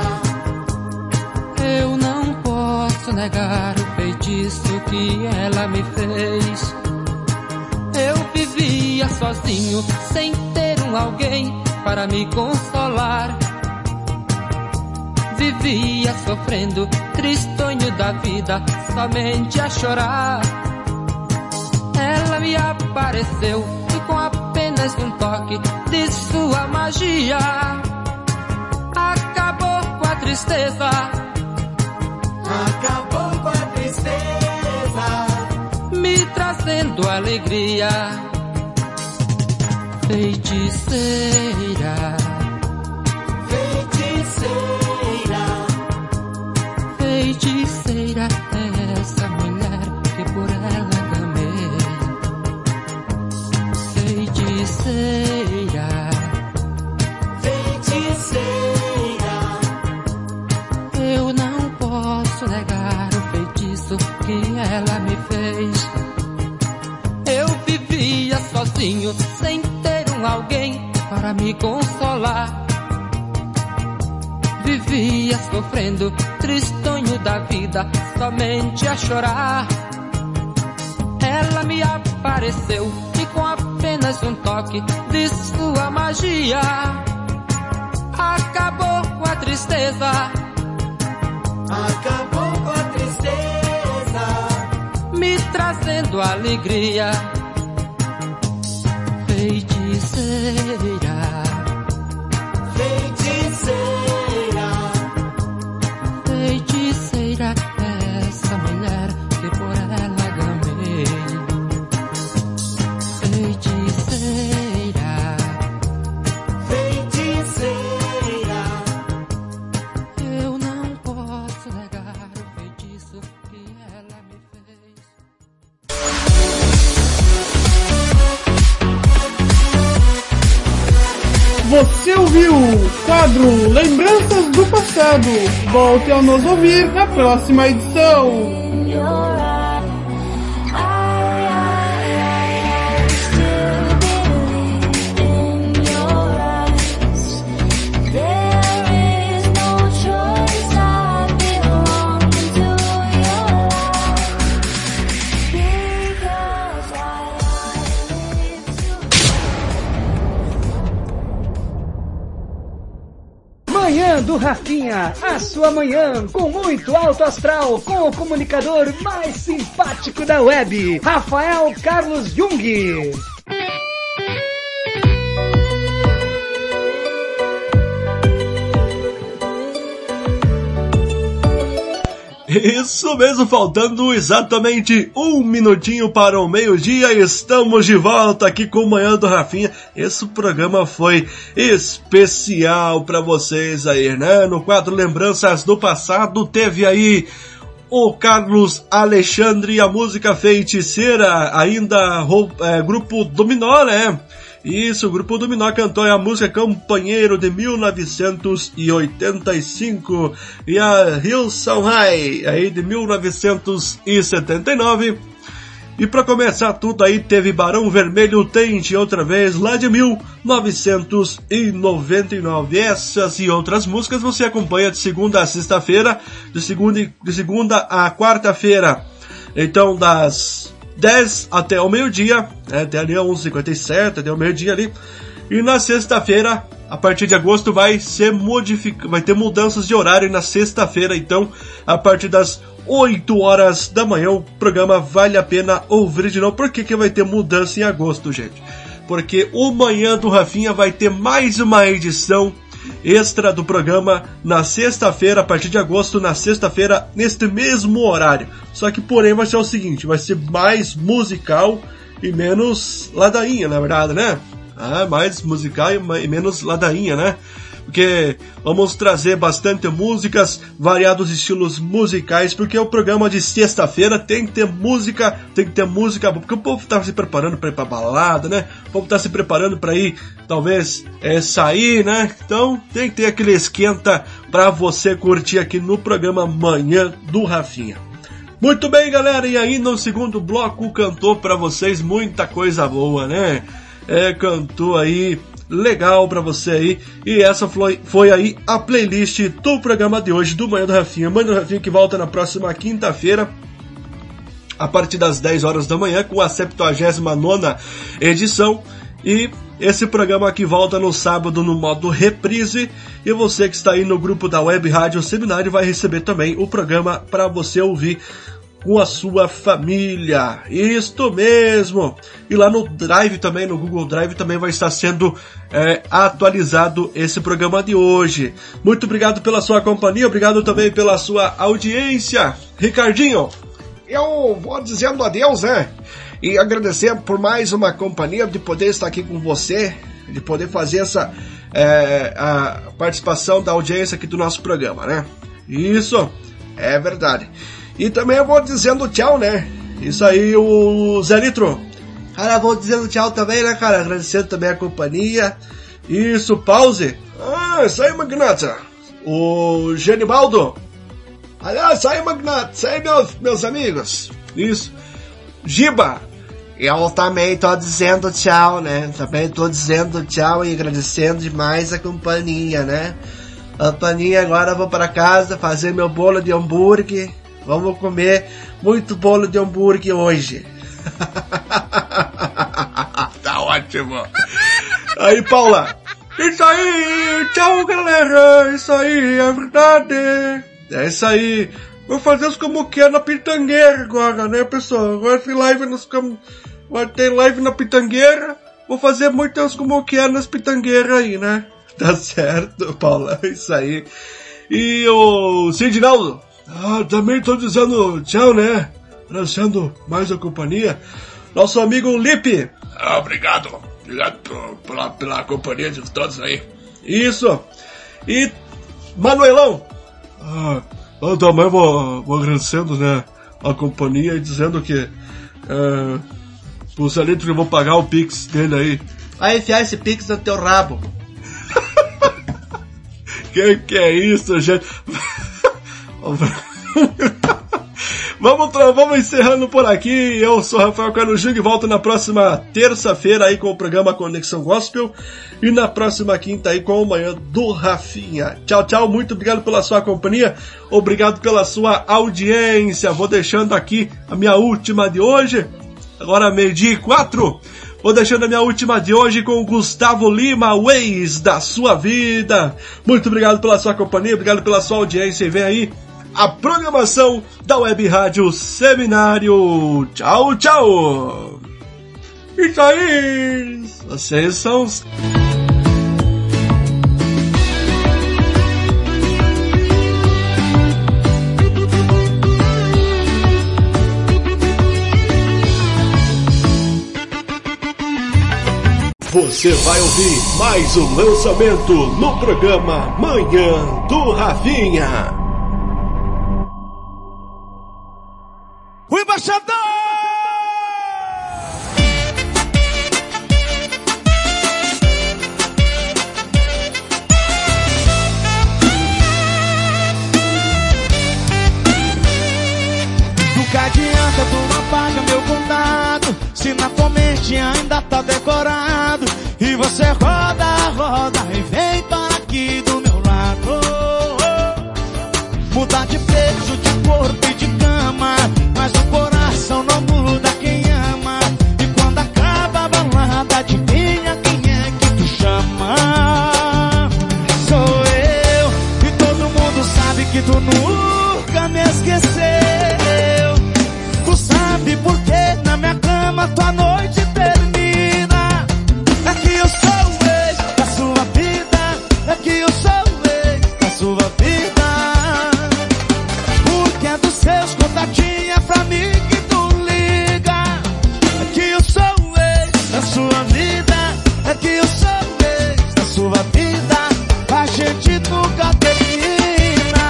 eu não posso negar o feitiço que ela me fez. Eu vivia sozinho, sem ter um alguém para me consolar. Vivia sofrendo, tristonho da vida, somente a chorar. Ela me apareceu e com apenas um toque de sua magia acabou com a tristeza. Acabou com a tristeza, me trazendo alegria. Feiticeira, feiticeira, feiticeira, essa mulher que por ela gamei. Feiticeira, feiticeira, eu não posso negar o feitiço que ela me fez. Eu vivia sozinho, sem ter um alguém para me consolar. Vivia sofrendo, tristonho da vida, somente a chorar. Ela me apareceu e com apenas um toque de sua magia acabou com a tristeza. Acabou com a tristeza, me trazendo alegria. Feiticeira, feiticeira, feiticeira, essa mulher que por ela gamei. Feiticeira, feiticeira, eu não posso negar. Você ouviu o quadro Lembranças do Passado. Volte a nos ouvir na próxima edição. Manhã do Rafinha, a sua manhã com muito alto astral, com o comunicador mais simpático da web, Rafael Carlos Jung. Isso mesmo, faltando exatamente um minutinho para o meio-dia, estamos de volta aqui com o Manhã do Rafinha. Esse programa foi especial para vocês aí, né? No quadro Lembranças do Passado teve aí o Carlos Alexandre, a música Feiticeira, ainda é, Grupo Dominó, né? Isso, o Grupo Dominó cantou a música Companheiro de mil novecentos e oitenta e cinco e a Hillsong High aí de mil novecentos e setenta e nove. E para começar tudo aí teve Barão Vermelho Tente outra vez lá de mil novecentos e noventa e nove. Essas e outras músicas você acompanha de segunda a sexta-feira, de segunda, de segunda a quarta-feira. Então das dez até o meio-dia, né, até ali onze e cinquenta e sete, até o meio-dia ali. E na sexta-feira, a partir de agosto, vai ser modific... vai ter mudanças de horário na sexta-feira. Então, a partir das oito horas da manhã, o programa vale a pena ouvir de novo. Por que que vai ter mudança em agosto, gente? Porque o Manhã do Rafinha vai ter mais uma edição extra do programa na sexta-feira, a partir de agosto, na sexta-feira, neste mesmo horário. Só que, porém, vai ser o seguinte, vai ser mais musical e menos ladainha, na verdade, né? Ah, mais musical e menos ladainha, né? Porque vamos trazer bastante músicas, variados estilos musicais, porque o programa de sexta-feira tem que ter música, tem que ter música, porque o povo tá se preparando para ir pra balada, né? O povo tá se preparando para ir, talvez, é, sair, né? Então tem que ter aquele esquenta para você curtir aqui no programa Manhã do Rafinha. Muito bem, galera, e aí no segundo bloco cantou para vocês muita coisa boa, né? É, cantou aí legal pra você aí, e essa foi, foi aí a playlist do programa de hoje do Manhã do Rafinha. Manhã do Rafinha que volta na próxima quinta-feira a partir das dez horas da manhã com a septuagésima nona edição, e esse programa aqui volta no sábado no modo reprise, e você que está aí no grupo da Web Rádio Seminário vai receber também o programa para você ouvir com a sua família. Isto mesmo! E lá no Drive também, no Google Drive, também vai estar sendo é, atualizado esse programa de hoje. Muito obrigado pela sua companhia, obrigado também pela sua audiência. Ricardinho! Eu vou dizendo adeus, né? E agradecer por mais uma companhia, de poder estar aqui com você, de poder fazer essa é, a participação da audiência aqui do nosso programa, né? Isso, é verdade. E também eu vou dizendo tchau, né? Isso aí, o Zé Litro. Cara, vou dizendo tchau também, né, cara? Agradecendo também a companhia. Isso, pause. Ah, isso aí, Magnata. O Genibaldo. Aliás, isso aí, Magnata. Isso aí, meus, meus amigos. Isso. Giba. Eu também tô dizendo tchau, né? Também tô dizendo tchau e agradecendo demais a companhia, né? A companhia, agora eu vou para casa fazer meu bolo de hambúrguer. Vamos comer muito bolo de hambúrguer hoje. Tá ótimo. Aí, Paula. Isso aí, tchau, galera. Isso aí, é verdade. É isso aí. Vou fazer os como que é na Pitangueira agora, né, pessoal? Agora tem live nos como... Vai ter live na Pitangueira. Vou fazer muitas como que é nas Pitangueiras aí, né? Tá certo, Paula. Isso aí. E o Sidnaldo. Ah, também tô dizendo tchau, né? Agradecendo mais a companhia. Nosso amigo Lipe. Ah, obrigado. Obrigado por, pela, pela companhia de todos aí. Isso. E Manuelão. Ah, eu também vou, vou agradecendo, né, a companhia e dizendo que é, o Celito que eu vou pagar o Pix dele aí. Vai enfiar esse Pix no teu rabo. Que que é isso, gente? Vamos, vamos encerrando por aqui. Eu sou Rafael Carlos Jung e volto na próxima terça-feira aí com o programa Conexão Gospel e na próxima quinta aí com o Manhã do Rafinha. Tchau, tchau. Muito obrigado pela sua companhia. Obrigado pela sua audiência. Vou deixando aqui a minha última de hoje. Agora meio-dia e quatro. Vou deixando a minha última de hoje com o Gustavo Lima, Ways da sua vida. Muito obrigado pela sua companhia. Obrigado pela sua audiência. E vem aí a programação da Web Rádio Seminário. Tchau, tchau. Isso aí. Vocês são os... Você vai ouvir mais um lançamento no programa Manhã do Rafinha. O embaixador! Nunca adianta, tu não apaga meu contato, se na tua mente ainda tá decorado. E você roda, roda e vem para aqui do meu lado. Muda de peso, de corpo e de cama, mas o coração não muda quem ama. E quando acaba a balada, adivinha quem é que tu chama? Sou eu, e todo mundo sabe que tu nunca me esqueceu. Tu sabe por que na minha cama tua noite termina. É que eu sou o ex da sua vida, é que eu sou o ex da sua vida. Porque é dos seus contatinhos pra mim que tu liga. É que eu sou o ex da sua vida, é que eu sou o ex da sua vida. A gente nunca termina.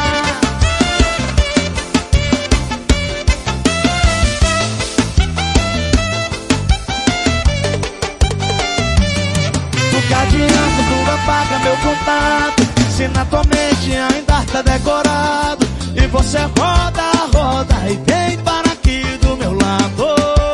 Nunca adianta, tu apaga meu contato, se na tua mente ainda tá decorado. E você roda, roda e vem para aqui do meu lado.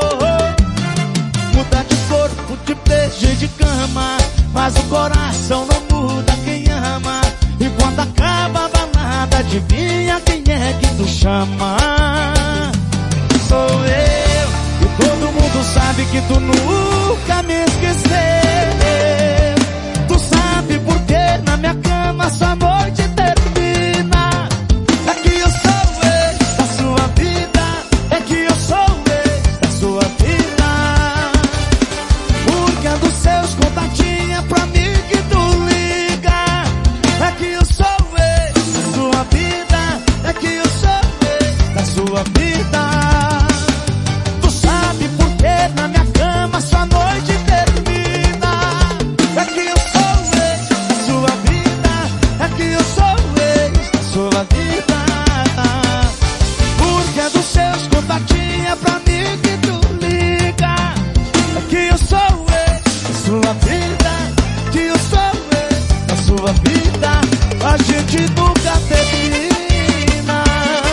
Muda de corpo, de beijo e de cama, mas o coração não muda quem ama. E quando acaba a balada, adivinha quem é que tu chama? Sou eu, e todo mundo sabe que tu nunca me esqueceu. Tu sabe por que na minha cama essa noite termina. É que eu sou o ex da sua vida, é que eu sou o ex da sua vida. Porque é dos seus contatinhos pra mim que tu liga. É que eu sou o ex da sua vida, é que eu sou o ex da sua vida. Tu sabe por que na minha cama sua noite termina. É que eu sou o ex da sua vida, é que eu sou o ex da sua vida. Porque é dos seus contatinhos pra mim que tu liga. É que eu sou o ex da sua vida, que eu sou o ex da sua vida. A gente nunca termina.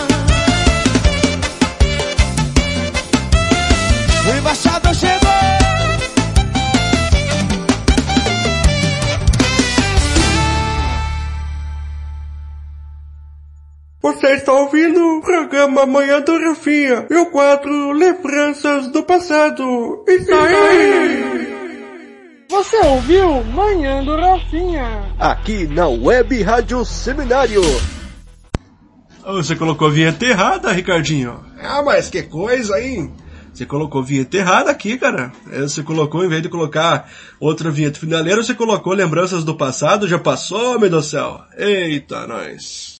O embaixador chegou. Você está ouvindo o programa Manhã do Rafinha e o quadro Lembranças do Passado. Isso aí! Você ouviu Manhã do Rafinha? Aqui na Web Rádio Seminário. Você colocou a vinheta errada, Ricardinho. Ah, mas que coisa, hein? Você colocou a vinheta errada aqui, cara. Você colocou, em vez de colocar outra vinheta finaleira, você colocou Lembranças do Passado. Já passou, meu Deus do céu. Eita, nós.